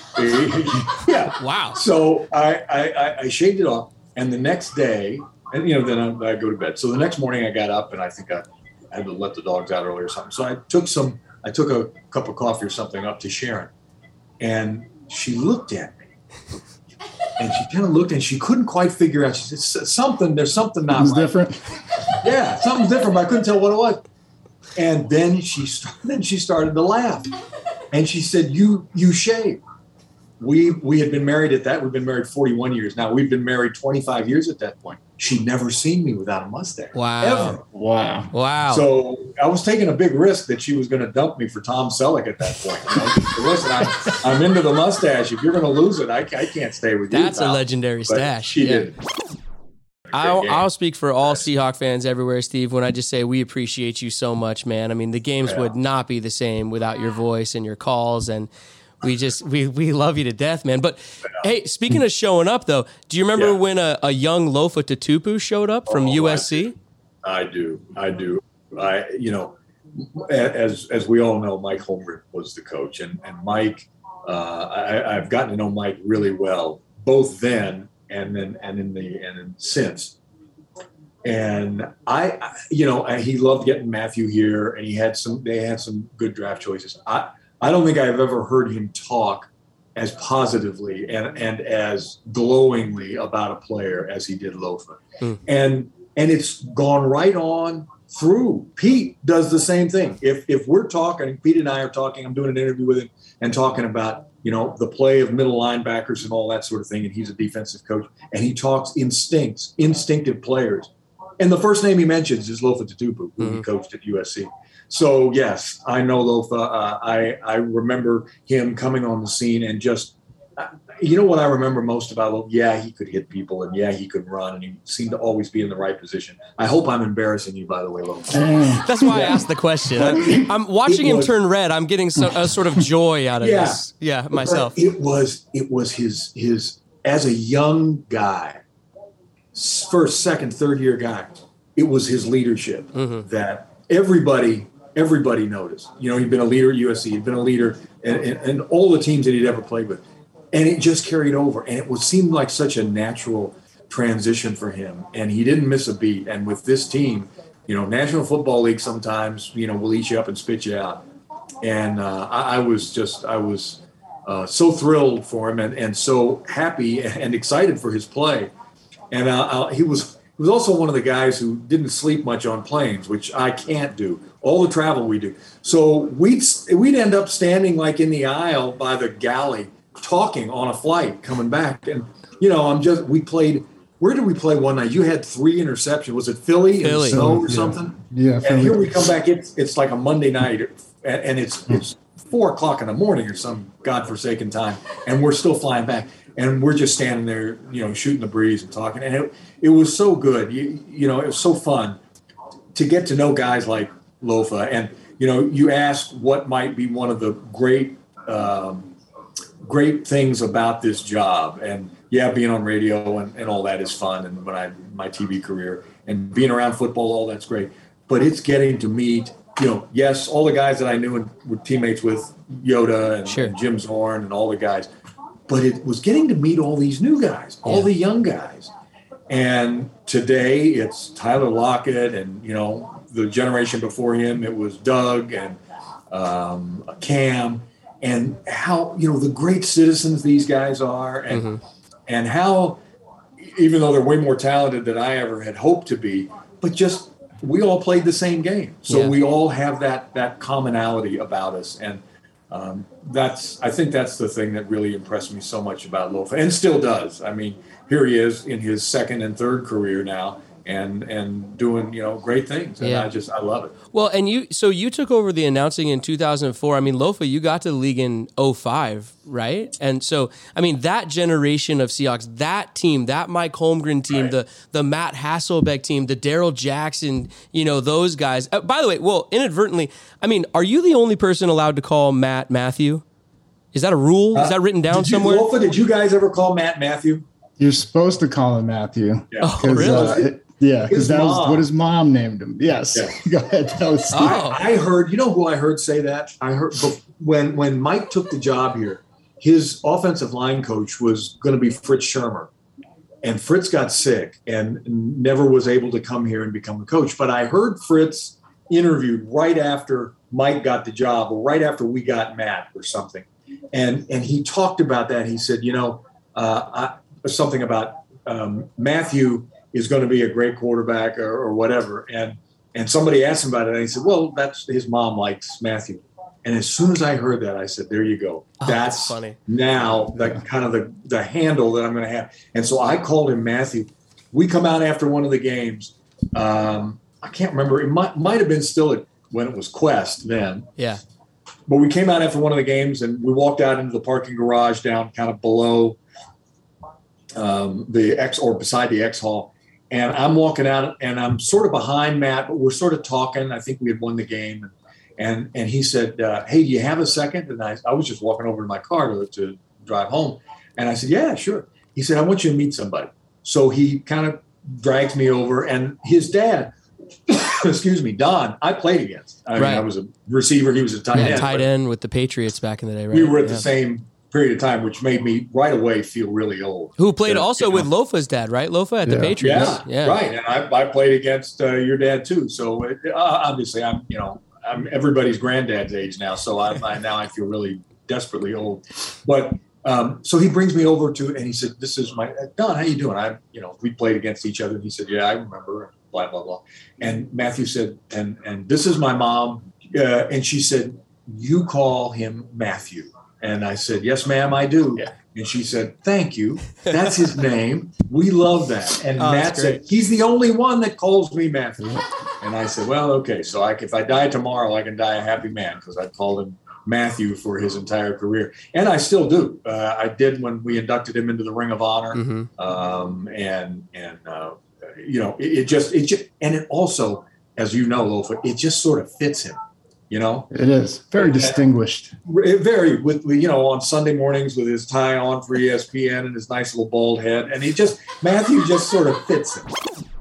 yeah. Wow. So I, I, I- I shaved it off, and the next day, and you know, then I, I go to bed. So the next morning, I got up, and I think I had to let the dogs out early or something. So I took some, I took a cup of coffee or something up to Sharon, and she looked at me, and she kind of looked, and she couldn't quite figure out. She said, "Something, there's something not It's right." different. Yeah, something's different, but I couldn't tell what it was. And then she started, then she started to laugh, and she said, "You you shave." We we had been married at that. We've been married forty-one years now. We've been married twenty-five years at that point. She'd never seen me without a mustache. Wow. Ever. Wow. Wow. So I was taking a big risk that she was going to dump me for Tom Selleck at that point. You know? So listen, I'm, I'm into the mustache. If you're going to lose it, I, I can't stay with you. That's a Tom. legendary But stash. She Yeah. did. I'll, game. I'll speak for all Seahawk fans everywhere, Steve, when I just say we appreciate you so much, man. I mean, the games Yeah. would not be the same without your voice and your calls. And we just we we love you to death, man. But hey, speaking of showing up, though, do you remember Yeah. when a, a young Lofa Tatupu showed up from Oh, U S C? I do. I do. I, you know, as as we all know, Mike Holmgren was the coach, and and Mike, uh, I, I've gotten to know Mike really well, both then and then and in the and in since. And I, you know, he loved getting Matthew here, and he had some. They had some good draft choices. I I don't think I've ever heard him talk as positively and and as glowingly about a player as he did Lofa, Mm. and and it's gone right on through. Pete does the same thing. If if we're talking, Pete and I are talking, I'm doing an interview with him and talking about, you know, the play of middle linebackers and all that sort of thing. And he's a defensive coach, and he talks instincts, instinctive players. And the first name he mentions is Lofa Tatupu, who Mm-hmm. he coached at U S C. So yes, I know Lofa. Uh, I I remember him coming on the scene and just, uh, you know what I remember most about Lofa? Yeah, he could hit people, and yeah, he could run, and he seemed to always be in the right position. I hope I'm embarrassing you, by the way, Lofa. That's why I asked the question. I'm, I'm watching It him was- turn red. I'm getting so, a sort of joy out of Yeah. this. Yeah, myself. But it was it was his his as a young guy, first, second, third year guy. It was his leadership Mm-hmm. that everybody everybody noticed. You know, he'd been a leader at U S C. He'd been a leader in, in, in all the teams that he'd ever played with, and it just carried over. And it was seemed like such a natural transition for him, and he didn't miss a beat. And with this team, you know, National Football League sometimes, you know, will eat you up and spit you out. And uh, I, I was just, I was uh, so thrilled for him and, and so happy and excited for his play. And uh, uh, he was he was also one of the guys who didn't sleep much on planes, which I can't do. All the travel we do. So we'd, we'd end up standing like in the aisle by the galley talking on a flight coming back. And, you know, I'm just, we played, where did we play one night? You had three interceptions. Was it Philly, Philly. in the snow or Yeah. something? Yeah, And Philly. here we come back. It's it's like a Monday night, and, and it's it's four o'clock in the morning or some godforsaken time, and we're still flying back, and we're just standing there, you know, shooting the breeze and talking, and it it was so good. You you know, it was so fun to get to know guys like Lofa, and you know, you asked what might be one of the great um, great things about this job, and yeah, being on radio and, and all that is fun, and when I my T V career and being around football, all that's great. But it's getting to meet, you know, yes, all the guys that I knew and were teammates with, Yoda and, Sure. and Jim Zorn and all the guys. But it was getting to meet all these new guys, all Yeah. the young guys. And today it's Tyler Lockett and, you know, the generation before him, it was Doug and um, Cam. And how, you know, the great citizens these guys are, and Mm-hmm. and how, even though they're way more talented than I ever had hoped to be, but just we all played the same game, so Yeah. we all have that that commonality about us, and um, that's I think that's the thing that really impressed me so much about Lofa, and still does. I mean, here he is in his second and third career now, and and doing, you know, great things, and Yeah. I just I love it. Well, and you, so you took over the announcing in two thousand four. I mean, Lofa, you got to the league in oh five, right? And so, I mean, that generation of Seahawks, that team, that Mike Holmgren team, Right. the the Matt Hasselbeck team, the Daryl Jackson, you know, those guys. Uh, by the way, well, inadvertently, I mean, are you the only person allowed to call Matt Matthew? Is that a rule? Is that written down Did you, somewhere? Lofa, did you guys ever call Matt Matthew? You're supposed to call him Matthew. Yeah. Oh, 'Cause, really? uh, it- yeah, because His that was mom. what his mom named him. Yes. Yeah. Go ahead. That was Steve. Oh. I heard, you know who I heard say that? I heard bef- when when Mike took the job here, his offensive line coach was going to be Fritz Shermer. And Fritz got sick and never was able to come here and become a coach. But I heard Fritz interviewed right after Mike got the job, or right after we got Matt or something. And and he talked about that. He said, you know, uh, I, something about um, Matthew is going to be a great quarterback or, or whatever. And and somebody asked him about it, and he said, well, that's his mom likes Matthew. And as soon as I heard that, I said, there you go. Oh, That's that's funny. now the kind of the, the handle that I'm going to have. And so I called him Matthew. We come out after one of the games. Um, I can't remember. It might, might have been still at, when it was Quest then. Yeah. But we came out after one of the games, and we walked out into the parking garage down kind of below um, the X or beside the X Hall. And I'm walking out, and I'm sort of behind Matt, but we're sort of talking. I think we had won the game. And and he said, uh, hey, do you have a second? And I, I was just walking over to my car to, to drive home. And I said, yeah, sure. He said, I want you to meet somebody. So he kind of drags me over, and his dad, excuse me, Don, I played against. I, right. mean, I was a receiver. He was a tight yeah, end. Tight end with the Patriots back in the day, right? We were at yeah. the same period of time, which made me right away feel really old. Who played uh, also you know, with Lofa's dad, right? Lofa at Yeah. the Patriots. Yeah, yeah. right. And I, I played against uh, your dad too. So it, uh, obviously, I'm you know I'm everybody's granddad's age now. So I, I now I feel really desperately old. But um, so he brings me over to, and he said, "This is my Don. How you doing?" I you know we played against each other. And he said, "Yeah, I remember." Blah blah blah. And Matthew said, "And and this is my mom." Uh, and she said, "You call him Matthew." And I said, "Yes, ma'am, I do." Yeah. And she said, "Thank you. That's his name. We love that." And Oh, Matt said, "He's the only one that calls me Matthew." And I said, "Well, okay. So I, if I die tomorrow, I can die a happy man because I called him Matthew for his entire career, and I still do. Uh, I did when we inducted him into the Ring of Honor, Mm-hmm. um, and and uh, you know, it, it just it just and it also, as you know, Lofa, it just sort of fits him." You know, It is very distinguished. it very with you know on Sunday mornings with his tie on for E S P N and his nice little bald head, and he just Matthew just sort of fits him.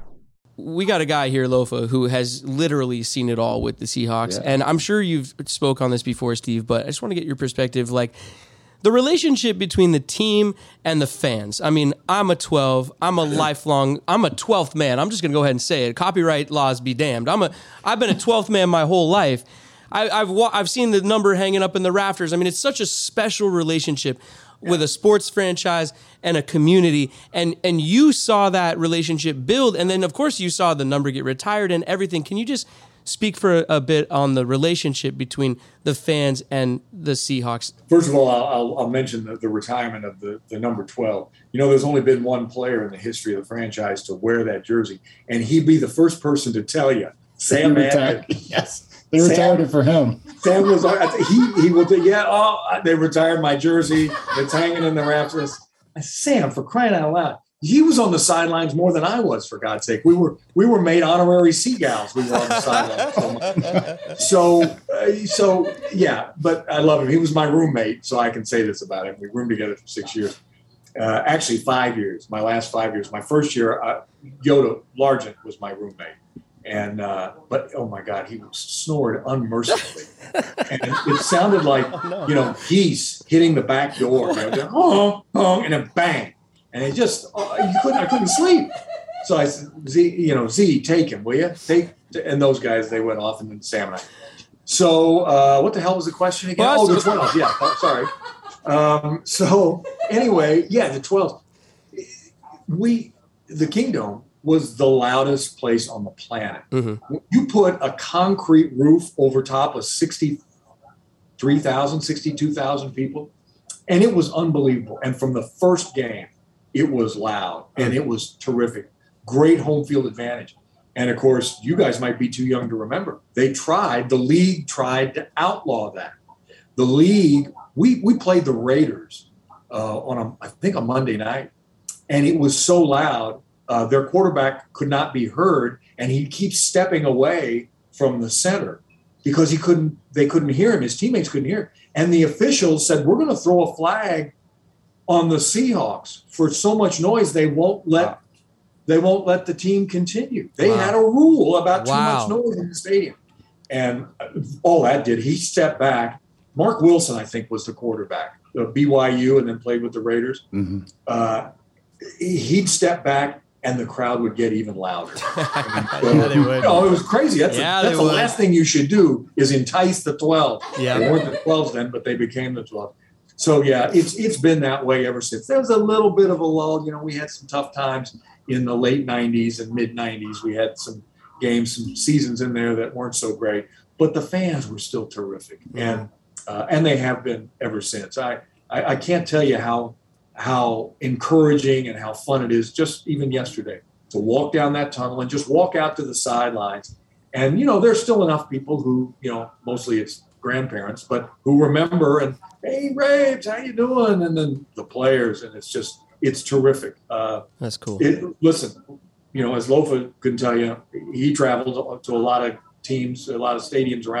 We got a guy here, Lofa, who has literally seen it all with the Seahawks, Yeah. and I'm sure you've spoke on this before, Steve. But I just want to get your perspective, like the relationship between the team and the fans. I mean, I'm a twelve. I'm a lifelong. I'm a twelfth man. I'm just gonna go ahead and say it. Copyright laws be damned. I'm a. I've been a twelfth man my whole life. I, I've wa- I've seen the number hanging up in the rafters. I mean, it's such a special relationship with a sports franchise and a community, and and you saw that relationship build, and then of course you saw the number get retired and everything. Can you just speak for a, a bit on the relationship between the fans and the Seahawks? First of all, I'll, I'll, I'll mention the, the retirement of the, the number twelve. You know, there's only been one player in the history of the franchise to wear that jersey, and he'd be the first person to tell you, Sam He retired- Adkins. Yes, they retired it for him. Sam was he he will yeah oh they retired my jersey, it's hanging in the rafters. I said, Sam, for crying out loud, he was on the sidelines more than I was, for God's sake. We were we were made honorary seagulls. We were on the sidelines. So so, uh, so yeah, but I love him. He was my roommate, so I can say this about him. We roomed together for six years. Uh, actually, five years. My last five years. My first year, uh, Yoda Largent was my roommate. And uh, but oh my God, he snored unmercifully, and it sounded like Oh, no. you know geese hitting the back door. You know, honk, honk, and then bang, and it just oh, you couldn't. I couldn't sleep. So I said, Z, you know, Z, take him, will you? Take and those guys, they went off, and then Sam and I. So uh, what the hell was the question again? Well, oh, the twelve. Yeah, oh, sorry. Um, so anyway, yeah, the twelve. We the Kingdom was the loudest place on the planet. Mm-hmm. You put a concrete roof over top of sixty-three thousand, sixty-two thousand people, and it was unbelievable. And from the first game, it was loud and it was terrific. Great home field advantage. And of course, you guys might be too young to remember. They tried, the league tried to outlaw that. The league, we, we played the Raiders uh, on, a, I think, a Monday night, and it was so loud. Uh, their quarterback could not be heard, and he'd keep stepping away from the center because he couldn't. They couldn't hear him. His teammates couldn't hear him. And the officials said, "We're going to throw a flag on the Seahawks for so much noise. They won't let. Wow. They won't let the team continue. They wow. had a rule about wow. too much noise in the stadium, and all that did. He stepped back. Mark Wilson, I think, was the quarterback of B Y U, and then played with the Raiders. Mm-hmm. Uh, he'd step back, and the crowd would get even louder. I mean, yeah, they would. Oh, it was crazy. That's, yeah, a, that's the would. last thing you should do is entice the twelve. Yeah. They weren't the twelves then, but they became the twelve. So, yeah, it's it's been that way ever since. There was a little bit of a lull. You know, we had some tough times in the late nineties and mid nineties. We had some games, some seasons in there that weren't so great. But the fans were still terrific. Mm-hmm. And uh, and they have been ever since. I, I, I can't tell you how how encouraging and how fun it is just even yesterday to walk down that tunnel and just walk out to the sidelines. And, you know, there's still enough people who, you know, mostly it's grandparents, but who remember and, hey, Raves, how you doing? And then the players, and it's just, it's terrific. Uh, That's cool. It, listen, you know, as Lofa can tell you, he traveled to a lot of teams, a lot of stadiums around the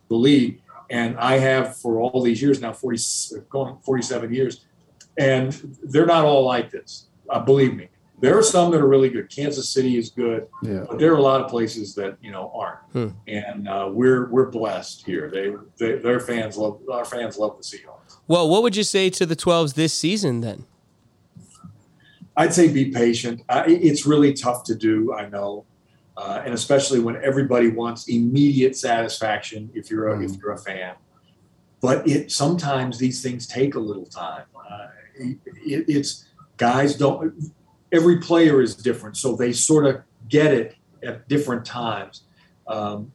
the league. And I have for all these years now, forty, going forty-seven years, and they're not all like this. Uh, believe me, there are some that are really good. Kansas City is good, Yeah. but there are a lot of places that you know aren't. Hmm. And uh, we're we're blessed here. They, they their fans love our fans love the Seahawks. Well, what would you say to the twelves this season then? I'd say be patient. Uh, it- it's really tough to do, I know, uh, and especially when everybody wants immediate satisfaction. If you're a, if you're a fan, but it sometimes these things take a little time. Uh, it, it's guys don't. Every player is different, so they sort of get it at different times. Um,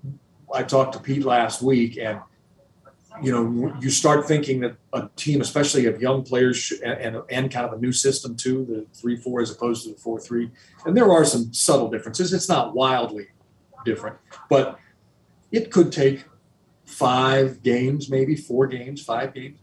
I talked to Pete last week, and you know, you start thinking that a team, especially of young players, sh- and, and and kind of a new system too, the three four as opposed to the four three, and there are some subtle differences. It's not wildly different, but it could take five games, maybe four games, five games.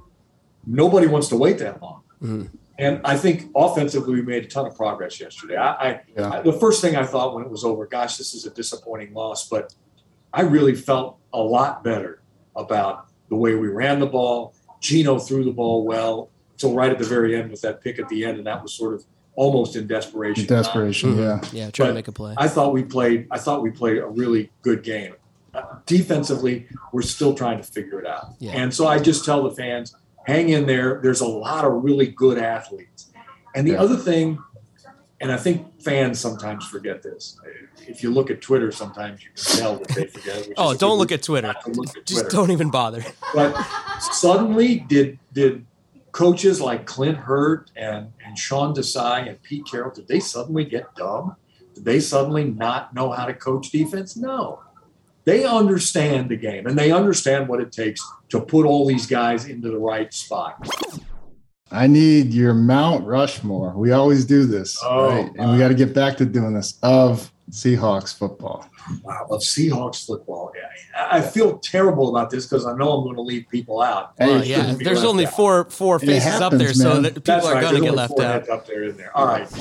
Nobody wants to wait that long. Mm-hmm. And I think offensively, we made a ton of progress yesterday. I, I, Yeah. I the first thing I thought when it was over, gosh, this is a disappointing loss, but I really felt a lot better about the way we ran the ball. Gino threw the ball well until right at the very end with that pick at the end, and that was sort of almost in desperation. Desperation, Mhm. yeah. Yeah, trying But to make a play. I thought we played. I thought we played a really good game. Uh, defensively, we're still trying to figure it out. Yeah. And so I just tell the fans, hang in there. There's a lot of really good athletes. And the Yeah. other thing, and I think fans sometimes forget this. If you look at Twitter, sometimes you can tell that they forget. Which Oh, is a don't good look reason at Twitter. not to look at Just Twitter. don't even bother. But suddenly, did did coaches like Clint Hurt and, and Sean Desai and Pete Carroll, did they suddenly get dumb? Did they suddenly not know how to coach defense? No. They understand the game, and they understand what it takes to put all these guys into the right spot. I need your Mount Rushmore. We always do this, Oh, right? And we got to get back to doing this of Seahawks football. Wow, of Seahawks football. Yeah, I feel terrible about this because I know I'm going to leave people out. Hey, Well, it yeah, shouldn't be there's left only out. four four It faces up happens, there, so man. that people That's are right. going to There's get only left four out. heads up there in there. All right.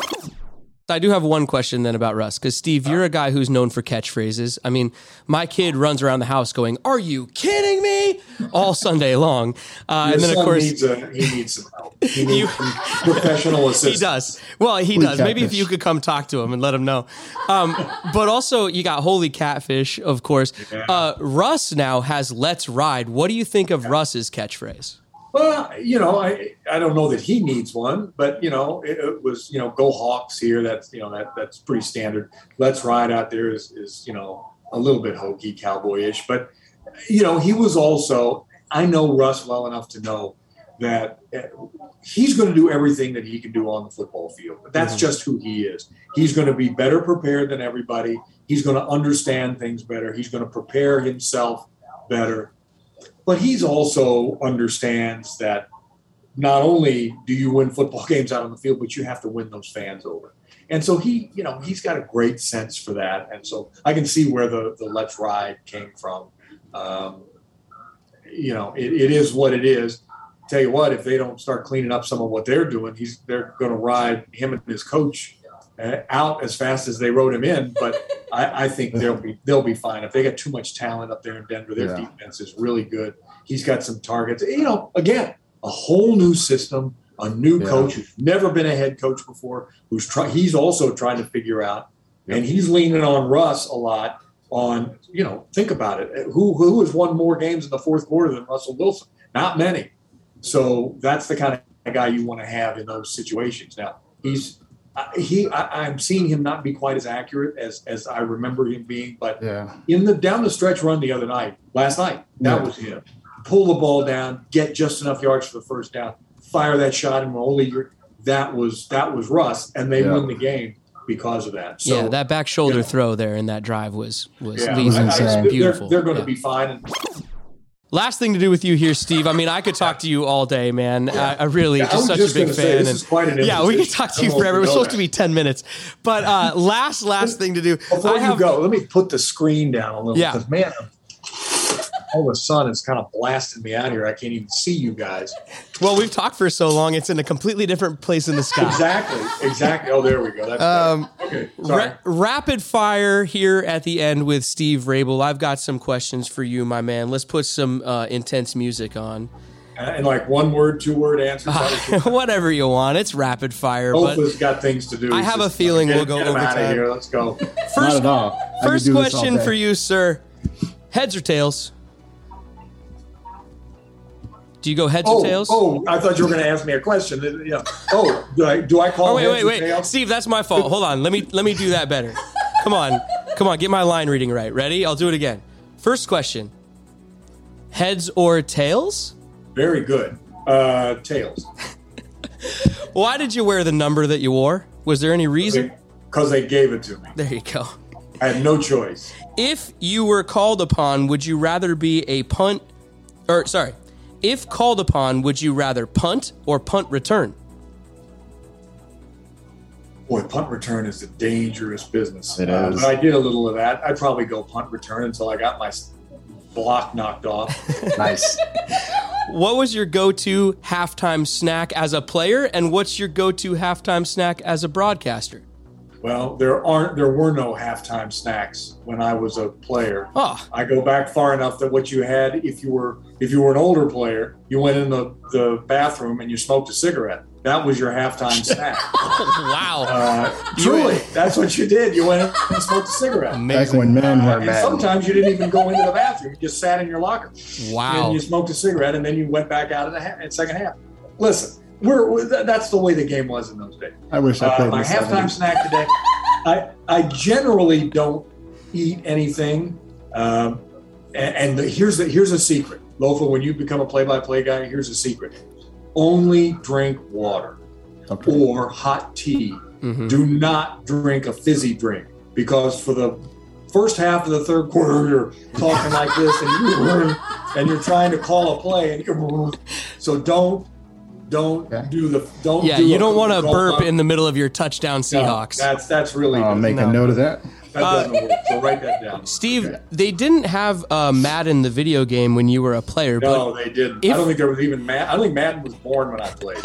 I do have one question then about Russ, because Steve, you're a guy who's known for catchphrases. I mean, my kid runs around the house going, "Are you kidding me?" all Sunday long, uh, Your and then son of course needs a, he needs some help. He needs You- some professional assistance. he does. Well, he Holy does. Maybe if catfish. you could come talk to him and let him know. Um, but also, you got Holy Catfish, of course. Uh, Russ now has "Let's Ride." What do you think of Russ's catchphrase? Well, you know, I I don't know that he needs one, but you know, it, it was you know, go Hawks here. That's you know that that's pretty standard. Let's ride out there is is you know a little bit hokey, cowboyish, but you know he was also. I know Russ well enough to know that uh, he's going to do everything that he can do on the football field. That's Mhm. just who he is. He's going to be better prepared than everybody. He's going to understand things better. He's going to prepare himself better. But he's also understands that not only do you win football games out on the field, but you have to win those fans over. And so he, you know, he's got a great sense for that. And so I can see where the, the "Let's Ride" came from. Um, you know, it, it is what it is. Tell you what, if they don't start cleaning up some of what they're doing, he's they're going to ride him and his coach uh, out as fast as they rode him in. But I, I think they'll be they'll be fine. If they got too much talent up there in Denver, their Yeah. defense is really good. He's got some targets. You know, again, a whole new system, a new Yeah. coach who's never been a head coach before, who's try, he's also trying to figure out, and he's leaning on Russ a lot. On you know, think about it. Who who has won more games in the fourth quarter than Russell Wilson? Not many. So that's the kind of guy you want to have in those situations. Now he's he I, I'm seeing him not be quite as accurate as as I remember him being, but Yeah. in the down the stretch run the other night, last night, that Yeah. was him. Pull the ball down, get just enough yards for the first down, fire that shot and roll your that was that was Russ, and they Yeah. win the game because of that. So yeah, that back shoulder yeah. throw there in that drive was was yeah, lethal. I- I- insane. they're- Beautiful. They're, going to Yeah. be fine. And, Last thing to do with you here, Steve. I mean, I could talk to you all day, man. I, I really Yeah, I just was such just a big gonna fan. say, this and is quite an yeah, we could imposition. talk to I you don't know if forever. you It's know supposed that. to be ten minutes, but uh, last last thing to do. Before I you have, go, let me put the screen down a little Yeah. because man, all the sun is kind of blasting me out here. I can't even see you guys. Well, we've talked for so long; it's in a completely different place in the sky. Exactly, exactly. Oh, there we go. That's Um, Okay, sorry. Ra- rapid fire here at the end with Steve Rabel. I've got some questions for you, my man. Let's put some uh, intense music on. And like one word, two word answers. Whatever you want. It's rapid fire. Both but of us got things to do. I have a feeling get, we'll go get him out of overtime. here. Let's go. First, Not at all. I could first do this all question day. for you, sir. Heads or tails? Do you go heads Oh, or tails? oh, I thought you were going to ask me a question. Yeah. Oh, do I do I call? Oh, wait, heads wait, or wait, tails? Steve, that's my fault. Hold on, let me let me do that better. Come on, come on, get my line reading right. Ready? I'll do it again. First question: heads or tails? Very good. Uh, tails. Why did you wear the number that you wore? Was there any reason? Because they gave it to me. There you go. I had no choice. If you were called upon, would you rather be a punt, or sorry, if called upon, would you rather punt or punt return? Boy, punt return is a dangerous business. It Uh, is. but I did a little of that. I'd probably go punt return until I got my s- block knocked off. Nice. What was your go-to halftime snack as a player, and what's your go-to halftime snack as a broadcaster? Well, there aren't, there were no halftime snacks when I was a player. Oh, I go back far enough that what you had, if you were, if you were an older player, you went in the, the bathroom and you smoked a cigarette. That was your halftime snack. wow. Uh, truly, that's what you did. You went in and smoked a cigarette. Back Amazing. when men were And men. sometimes you didn't even go into the bathroom. You just sat in your locker. Wow. And you smoked a cigarette, and then you went back out in the, ha- in the second half. Listen, we're, we're th- that's the way the game was in those days. I wish I Uh, played my in the halftime seventies. snack today, I I generally don't eat anything. Um, and and the, here's the here's a secret, Lofa. When you become a play-by-play guy, here's a secret: only drink water Okay. or hot tea. Mhm. Do not drink a fizzy drink, because for the first half of the third quarter, you're talking like this, and you're and you're trying to call a play, and you're, so don't don't Okay. do the don't. Yeah, do you a- don't want to don't- burp in the middle of your touchdown No, Seahawks. That's that's really I'll make No. a note of that. that doesn't work. So write that down. Steve, Okay. they didn't have uh, Madden, the video game, when you were a player, No, but they didn't. if- I don't think there was even Matt. I don't think Madden was born when I played.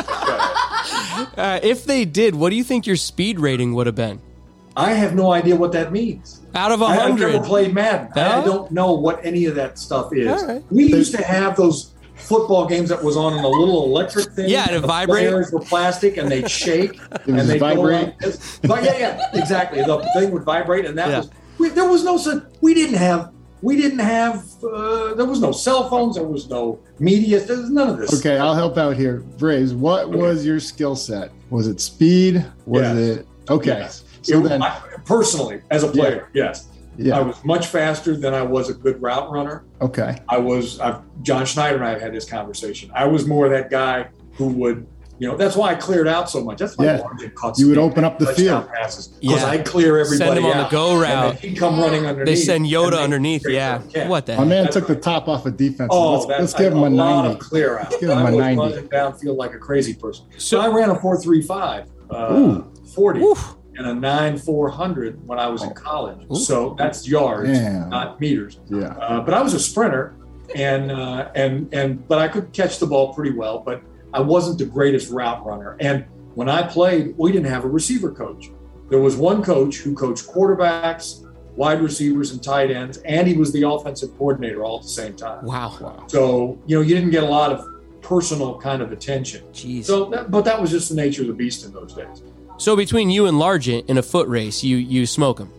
Okay. uh, if they did, what do you think your speed rating would have been? I have no idea what that means. Out of a I, I've hundred. never played Madden. I, I No? don't know what any of that stuff is. All right. We used to have those football games that was on a little electric thing. Yeah, and it the vibrate. players were plastic and they'd shake was and they'd vibrate. go like this. But yeah, yeah, exactly. The thing would vibrate, and that Yeah. was we, there was no such. We didn't have. We didn't have. Uh, there was no cell phones. There was no media. There was none of this. Okay, I'll help out here. Braves, what was your skill set? Was it speed? Was Yes. it okay? Yes. So It- then, I- personally, as a player, yes, yeah. I was much faster than I was a good route runner. Okay. I was. I've, John Schneider and I have had this conversation. I was more that guy who would, you know, that's why I cleared out so much. That's why Yeah. Margin caught You would speed, open up the touchdown field. passes, because Yeah. I'd clear everybody Send him on the out, go and route. then he'd come running underneath. They send and Yoda they underneath. straight Yeah. to the catch. What the My heck? man That's took the right. top off of defense. Oh, let's, that's let's give him a lot ninety. of clear out. Let's give him I a was ninety. running downfield like a crazy person. So- So I ran a four three five, uh, Ooh. forty, Oof. and a nine four hundred when I was in college. Ooh. So that's yards, Yeah. not meters. Yeah. Uh, but I was a sprinter, and uh, and and but I could catch the ball pretty well. But I wasn't the greatest route runner. And when I played, we didn't have a receiver coach. There was one coach who coached quarterbacks, wide receivers, and tight ends, and he was the offensive coordinator all at the same time. Wow. So you know, you didn't get a lot of personal kind of attention. Jeez. So, that, but that was just the nature of the beast in those days. So between you and Largent in a foot race, you you smoke him.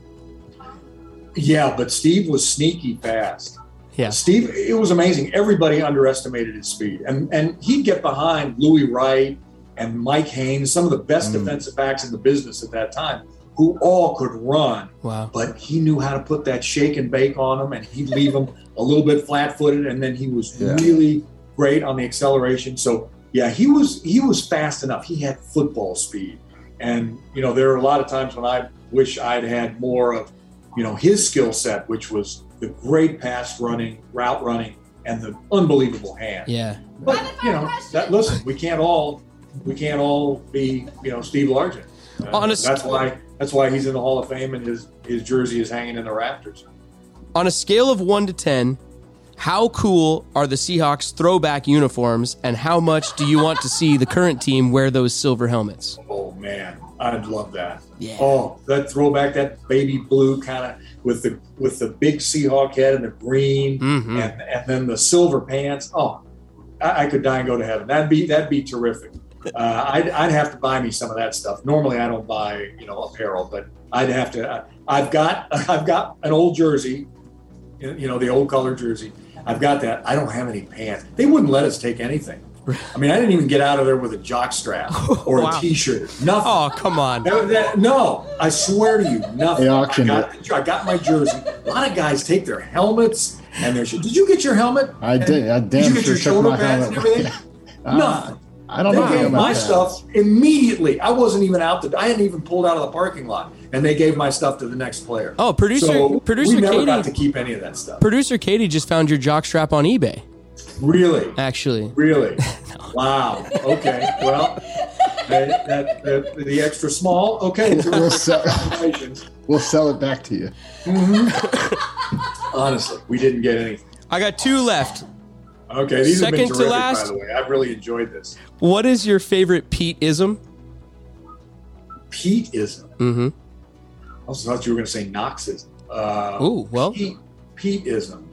Yeah, but Steve was sneaky fast. Yeah. Steve, it was amazing. Everybody underestimated his speed, and and he'd get behind Louis Wright and Mike Haynes, some of the best Mm. defensive backs in the business at that time, who all could run. Wow. But he knew how to put that shake and bake on them, and he'd leave them a little bit flat-footed, and then he was Yeah. really great on the acceleration. So yeah, he was he was fast enough. He had football speed, and you know there are a lot of times when I wish I'd had more of you know his skill set, which was the great pass running, route running, and the unbelievable hand. Yeah. But Rapid you fire know, question. that, listen, we can't all we can't all be you know Steve Largent. Uh, Honest- that's why that's why he's in the Hall of Fame and his his jersey is hanging in the rafters. On a scale of one to ten, how cool are the Seahawks throwback uniforms, and how much do you want to see the current team wear those silver helmets? Oh man, I'd love that. Yeah. Oh, that throwback, that baby blue kind of with the with the big Seahawk head and the green, Mhm. and and then the silver pants. Oh, I, I could die and go to heaven. That'd be that'd be terrific. Uh, I'd I'd have to buy me some of that stuff. Normally, I don't buy you know apparel, but I'd have to. I've got I've got an old jersey, you know, the old color jersey. I've got that. I don't have any pants. They wouldn't let us take anything. I mean, I didn't even get out of there with a jock strap or Wow. a T-shirt. Nothing. Oh, come on. That- that- no, I swear to you, nothing. They I auctioned got, I got my jersey. A lot of guys take their helmets and their. Did you get your helmet? I And did. I Did damn you get sure your took shoulder my pads and helmet. everything? Uh, Nothing. I don't They know. gave about my that. stuff immediately. I wasn't even out the. I hadn't even pulled out of the parking lot, and they gave my stuff to the next player. Oh, producer- So producer we never Katie- got to keep any of that stuff. Producer Katie just found your jock strap on eBay, Really, actually. really. Wow. Okay. Well, that, that, that, the extra small. Okay. We'll sell, Congratulations. we'll sell it back to you. Honestly, we didn't get anything. I got two left. Okay, these Second have to been terrific, last. by the way. I've really enjoyed this. What is your favorite Pete-ism? Pete-ism. Mm-hmm. I also thought you were going to say Knoxism. Uh, Ooh, well. Pete, Pete-ism.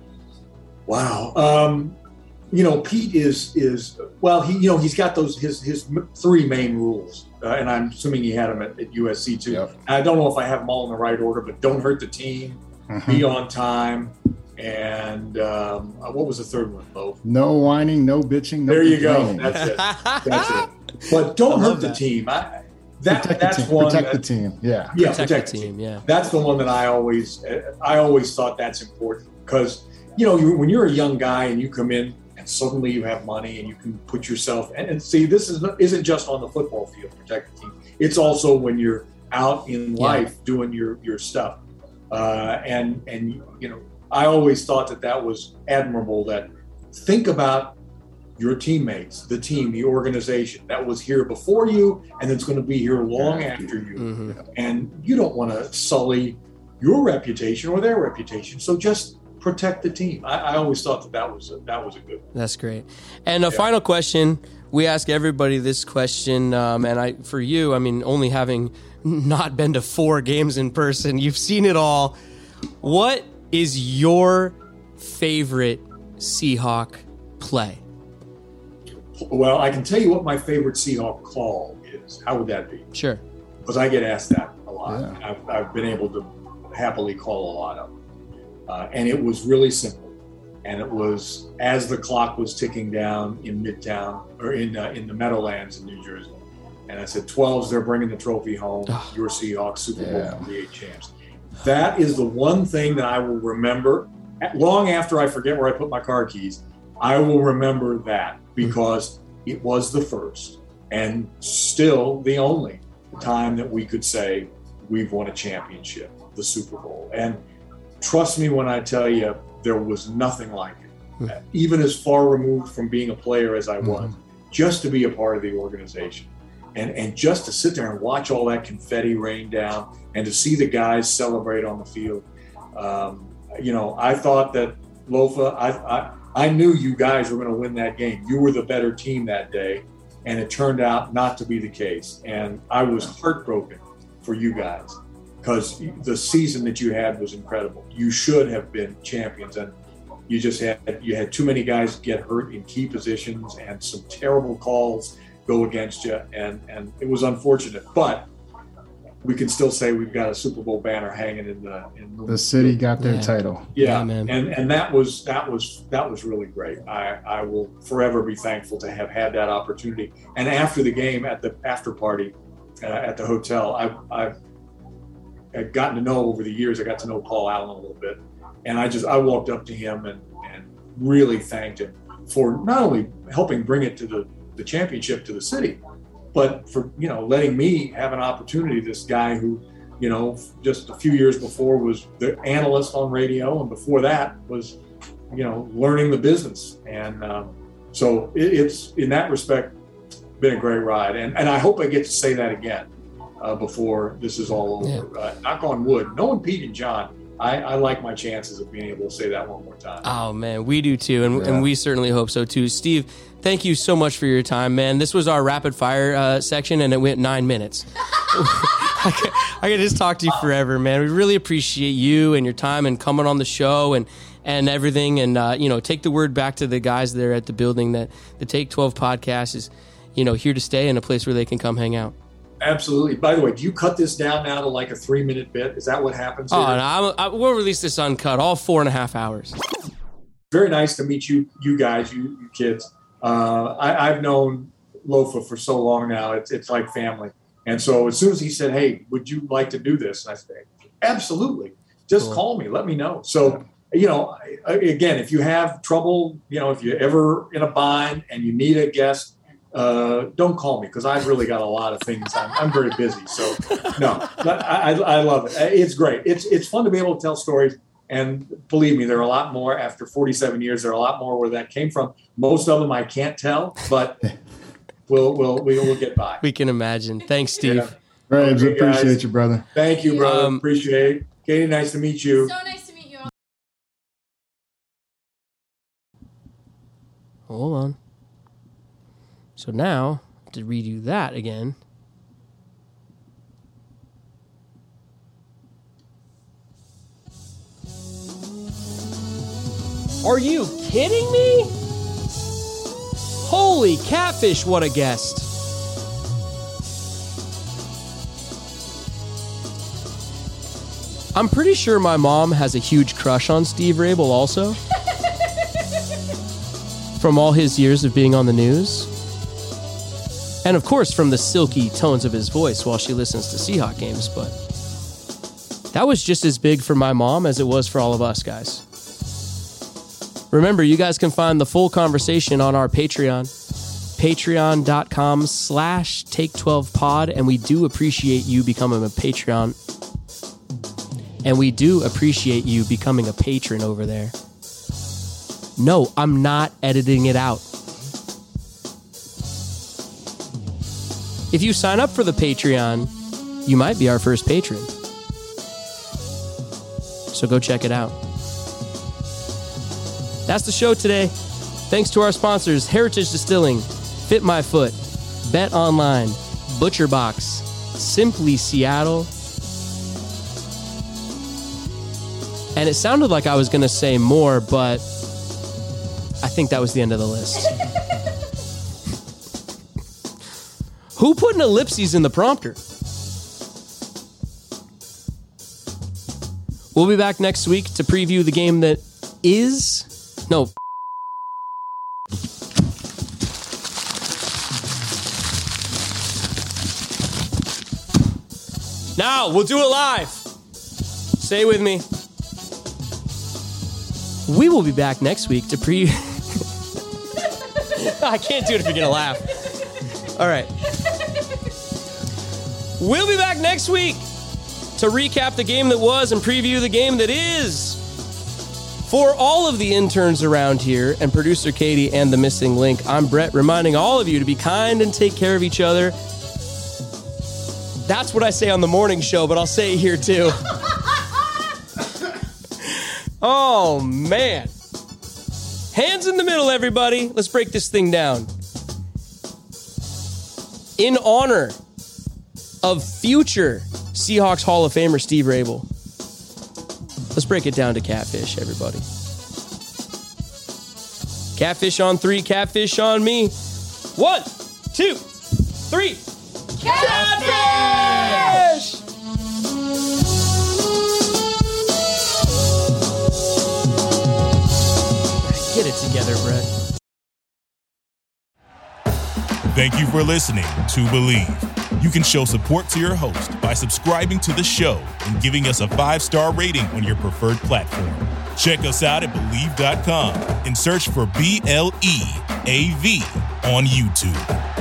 Wow. Um, you know, Pete is is well. He you know he's got those his his m- three main rules, uh, and I'm assuming he had them at, at U S C too. Yep. I don't know if I have them all in the right order, but don't hurt the team, Mhm. be on time, and um, uh, what was the third one, Bo? No whining, no bitching, no There you go. complaining. That's it. That's it. But don't I love hurt the that. team. I, that Protect that's the team. one. Protect that, the team. Yeah. Yeah, Protect, protect the team, yeah. That's the one that I always, I always thought that's important because, you know, you, when you're a young guy and you come in and suddenly you have money and you can put yourself, and, and see, this is, isn't just on the football field, protect the team. It's also when you're out in Yeah. life doing your, your stuff. Uh, and, and, you know, I always thought that that was admirable, that think about your teammates, the team, the organization that was here before you, and it's going to be here long after you. Mm-hmm. And you don't want to sully your reputation or their reputation. So just protect the team. I, I always thought that that was a, that was a good one. That's great. And a Yeah. final question. We ask everybody this question, um, and I, for you, I mean, only having not been to four games in person, you've seen it all. What is your favorite Seahawk play? Well, I can tell you what my favorite Seahawk call is. How would that be? Sure. Because I get asked that a lot. Yeah. And I've, I've been able to happily call a lot of them. Uh, and it was really simple. And it was as the clock was ticking down in Midtown or in uh, in the Meadowlands in New Jersey. And I said, twelves, they're bringing the trophy home. Oh. Your Seahawks, Super Bowl Yeah. forty-eight champs. That is the one thing that I will remember long after I forget where I put my car keys. I will remember that because it was the first and still the only time that we could say we've won a championship, the Super Bowl. And trust me when I tell you, there was nothing like it. Uh, even as far removed from being a player as I was, just to be a part of the organization. And, and just to sit there and watch all that confetti rain down and to see the guys celebrate on the field. Um, you know, I thought that Lofa, I, I, I knew you guys were going to win that game. You were the better team that day, and it turned out not to be the case. And I was heartbroken for you guys because the season that you had was incredible. You should have been champions, and you just had you had too many guys get hurt in key positions and some terrible calls go against you, and and it was unfortunate. But we can still say we've got a Super Bowl banner hanging in the in The city got their Yeah. title. yeah, Yeah, man. and and that was that was that was really great. I I will forever be thankful to have had that opportunity. And after the game, at the after party uh, at the hotel, I've I've I've gotten to know over the years. I got to know Paul Allen a little bit, and I just I walked up to him and and really thanked him for not only helping bring it to the the championship to the city, but for, you know, letting me have an opportunity. This guy who, you know, just a few years before was the analyst on radio, and before that was, you know, learning the business. And um, so it, it's, in that respect, been a great ride. And, and I hope I get to say that again uh, before this is all over. Uh, knock on wood. Knowing Pete and John, I, I like my chances of being able to say that one more time. Oh, man, we do too. And, Yeah. and we certainly hope so too. Steve, thank you so much for your time, man. This was our rapid fire uh, section, and it went nine minutes. I, could, I could just talk to you forever, man. We really appreciate you and your time and coming on the show and, and everything. And, uh, you know, take the word back to the guys there at the building that the Take twelve podcast is, you know, here to stay and a place where they can come hang out. Absolutely. By the way, do you cut this down now to like a three minute bit? Is that what happens here? Oh, no, I'm, I, we'll release this uncut, all four and a half hours. Very nice to meet you, you guys, you, you kids. Uh, I, I've known Lofa for so long now. It's it's like family. And so as soon as he said, "Hey, would you like to do this?" I said, "Absolutely. Just Cool. call me. Let me know." So, you know, I- again, if you have trouble, you know, if you're ever in a bind and you need a guest, uh, don't call me because I've really got a lot of things. I'm, I'm very busy. So, no, but I, I, I love it. It's great. It's it's fun to be able to tell stories. And believe me, there are a lot more after forty-seven years. There are a lot more where that came from. Most of them I can't tell, but we'll we'll we'll, we'll get by. We can imagine. Thanks, Steve. Yeah. Rabs, Okay, guys. appreciate you, brother. Thank you, brother. Um, Appreciate it. Katie, nice to meet you. So nice to meet you all. Hold on. So now, to redo that again. Are you kidding me? Holy catfish, what a guest. I'm pretty sure my mom has a huge crush on Steve Rabel also. From all his years of being on the news. And of course from the silky tones of his voice while she listens to Seahawk games, but that was just as big for my mom as it was for all of us guys. Remember, you guys can find the full conversation on our Patreon, patreon.com slash take 12 pod, and we do appreciate you becoming a Patreon. And we do appreciate you becoming a patron over there. No, I'm not editing it out. If you sign up for the Patreon, you might be our first patron. So go check it out. That's the show today. Thanks to our sponsors, Heritage Distilling, Fit My Foot, Bet Online, Butcher Box, Simply Seattle. And it sounded like I was going to say more, but I think that was the end of the list. Who put an ellipses in the prompter? We'll be back next week to preview the game that is... No. Now, we'll do it live. Stay with me. We will be back next week to pre... I can't do it if you're going to laugh. All right. We'll be back next week to recap the game that was and preview the game that is. For all of the interns around here and producer Katie and the missing link, I'm Brett, reminding all of you to be kind and take care of each other. That's what I say on the morning show, but I'll say it here too. Oh, man. Hands in the middle, everybody. Let's break this thing down. In honor of future Seahawks Hall of Famer Steve Rabel, let's break it down to catfish, everybody. Catfish on three, catfish on me. One, two, three. Catfish! Get it together, Brett. Thank you for listening to Believe. You can show support to your host by subscribing to the show and giving us a five-star rating on your preferred platform. Check us out at Believe dot com and search for B L E A V on YouTube.